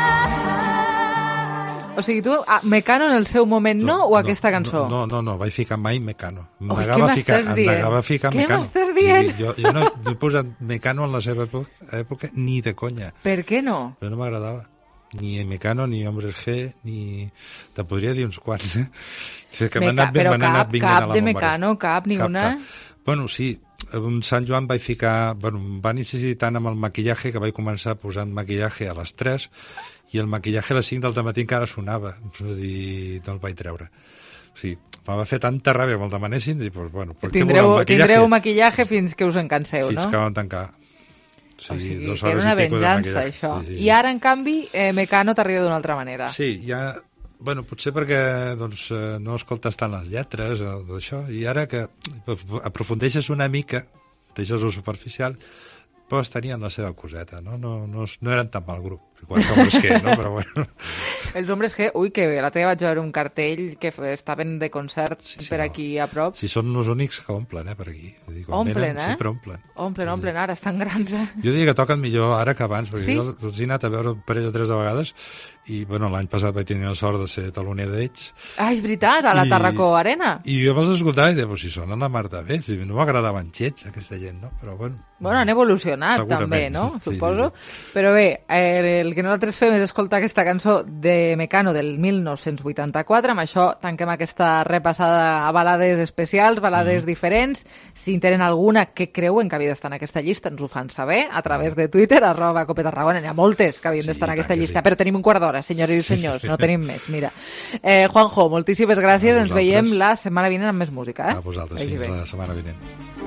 O sigui, tu, a Mecano en el seu moment no, o aquesta cançó? No, no, no, vaig ficar mai Mecano. Em Ui, negava què a ficar, m'estàs em dient? negava a ficar Què Mecano. m'estàs dient? Sí, jo, jo no, no he posat Mecano en la seva època, època ni de conya. Per què no? Però no m'agradava. Ni Mecano, ni Hombres G, ni... Te podria dir uns quants, eh? És que m'han Meca, anat, però m'han anat cap, vinguent cap a la de memòria. Mecano, cap, ni Cap, una... cap. Bueno, sí, en Sant Joan vaig ficar... Bueno, em van insistir tant amb el maquillaje que vaig començar posant maquillaje a les tres i el maquillaje a les cinc del matí encara sonava. És a dir, no el vaig treure. O sigui, em va fer tanta ràbia que me'l demanessin i, pues, bueno, per què Tindreu, voleu maquillaje? tindreu maquillaje fins que us en canseu, Fins no? que vam tancar. Sí, O sigui, dues que era hores una i pico de venjança, maquillaje. això. Sí, sí, I ara, en canvi, eh, Mecano t'arriba d'una altra manera. Sí, ja... Bueno, potser perquè doncs, eh, no escoltes tant les lletres o d'això, i ara que aprofundeixes una mica, deixes lo superficial, pues tenien la seva coseta, no? No, no, no eren tan mal grup, igual com els que, no? Però bueno... Els hombres que... Ui, que bé, l'altre dia vaig veure un cartell que f- estaven de concert sí, sí, per aquí a prop. Si són els únics que omplen, eh, per aquí. Vull dir, quan Omplen, venen, eh? Sempre omplen. Omplen, omplen, ara, estan grans, eh? Jo diria que toquen millor ara que abans, perquè Sí? jo els he anat a veure un parell o tres de vegades i, bueno, l'any passat vaig tenir la sort de ser taloner d'ells. Ah, és veritat, a la I- Tarracó Arena. I jo me'ls escoltava i deia, pues, si sonen la mar de bé, si no m'agradaven gens, aquesta gent, no? Però, bueno... Bueno, han evolucionat Segurament, també, no? sí, Suposo. Però bé, el, el que nosaltres fem és escoltar aquesta cançó de Mecano del mil nou-cents vuitanta-quatre. Amb això tanquem aquesta repassada a balades especials, balades Mm. diferents. Si en tenen alguna que creuen que havia d'estar en aquesta llista, ens ho fan saber a través de Twitter, arroba Cope Tarragona. N'hi ha moltes que havien Sí, d'estar en i aquesta tant que llista, sí. però tenim un quart d'hora, senyores i senyors, no tenim més. Mira. Eh, Juanjo, moltíssimes gràcies. A Ens vosaltres. veiem la setmana vinent amb més música. Eh? A vosaltres, Vagi fins bé. la setmana vinent.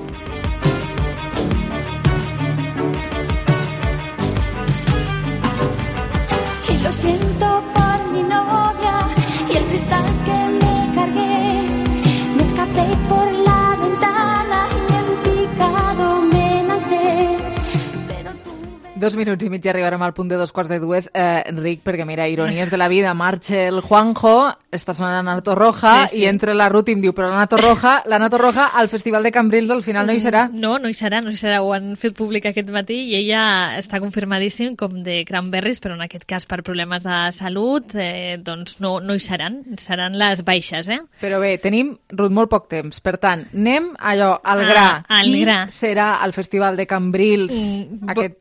Y lo siento por mi novia y el cristal que me cargué. Me escapé por la ventana y en picado me lancé. Pero tú... Dos minuts i mig i arribarem al punt de dos quarts de dues. Eh, Enric, perquè mira, ironies de la vida, marxa el Juanjo, està sonant la Nato Roja, Sí, sí. i entra la Ruth i em diu, però la Nato Roja, la Nato Roja al Festival de Cambrils al final no hi serà. No, no hi serà, no hi serà. Ho han fet públic aquest matí i ella està confirmadíssim com de Cranberries, però en aquest cas per problemes de salut, eh, doncs no, no hi seran. Seran les baixes, eh? Però bé, tenim, Ruth, molt poc temps. Per tant, anem allò, al Ah, gra. al Qui gra. serà al Festival de Cambrils Mm, aquest estiu? Vols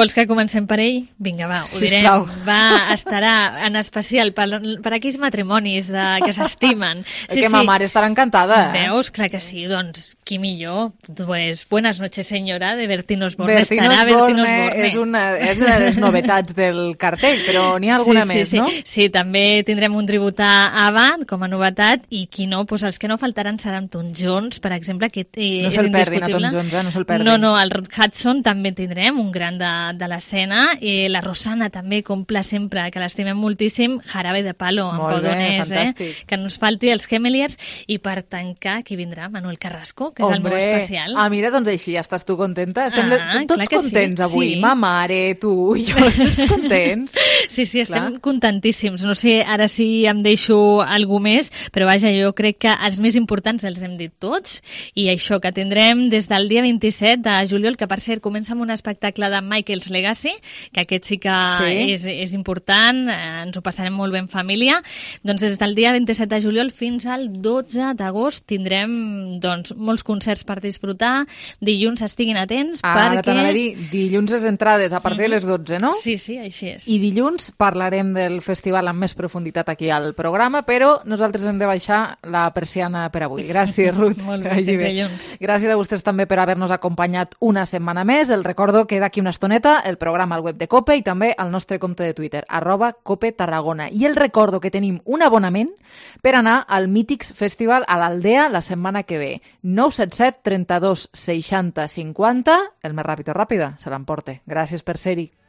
Vols que comencem per ell? Vinga, va, ho direm. Sisplau. Va, estarà en especial per, per aquells matrimonis de, que s'estimen. Sí, que ma mare estarà encantada. Eh? Veus? Clar que sí. Doncs, qui millor? Pues, buenas noches, senyora, de Bertín Osborne. Bertín Estarà Osborne, Bertín Osborne. És una, és una de les novetats del cartell, però n'hi ha alguna sí, més, sí, sí. no? Sí, també tindrem un tribut a Ava com a novetat i qui no, doncs els que no faltaran seran Tom Jones, per exemple, que eh, No és se'l perdin, a indiscutible. Tom Jones, eh? No se'l perdin. No, no, el Rod Hudson també tindrem, un gran de, de l'escena. Eh, la Rosana també compla sempre, que l'estimem moltíssim. Jarabe de Palo, amb Molt bé, Podonés, eh? fantàstic. Que no ens falti els Gemeliers. I per tancar, qui vindrà? Manuel Carrasco, que és el meu Hombre. especial. Ah, mira, doncs així ja estàs tu contenta. Estem Ah, tots clar que contents sí, avui. sí. Ma mare, tu i jo, tots contents. Sí, sí, estem Clar. contentíssims. No sé ara si em deixo algú més, però vaja, jo crec que els més importants els hem dit tots, i això que tindrem des del dia vint-i-set de juliol, que per cert comença amb un espectacle de Michael's Legacy, que aquest sí que Sí. és, és important, eh, ens ho passarem molt bé en família. Doncs des del dia vint-i-set de juliol fins al dotze d'agost tindrem doncs, molts concerts per disfrutar. Dilluns estiguin atents Ara perquè... t'anava a dir, dilluns les entrades a partir de les dotze, no? Sí, sí, així és. I dilluns parlarem del festival amb més profunditat aquí al programa, però nosaltres hem de baixar la persiana per avui. Gràcies, Ruth. Molt Que bé, vagi fins bé. dilluns. Gràcies a vostès també per haver-nos acompanyat una setmana més. El recordo que d'aquí una estoneta el programa al web de COPE i també al nostre compte de Twitter, arroba COPE Tarragona. I el recordo que tenim un abonament per anar al Mítics Festival a l'Aldea la setmana que ve. nou set set trenta-dos seixanta cinquanta, el més ràpid o ràpida se l'emporte. Gràcies per ser-hi.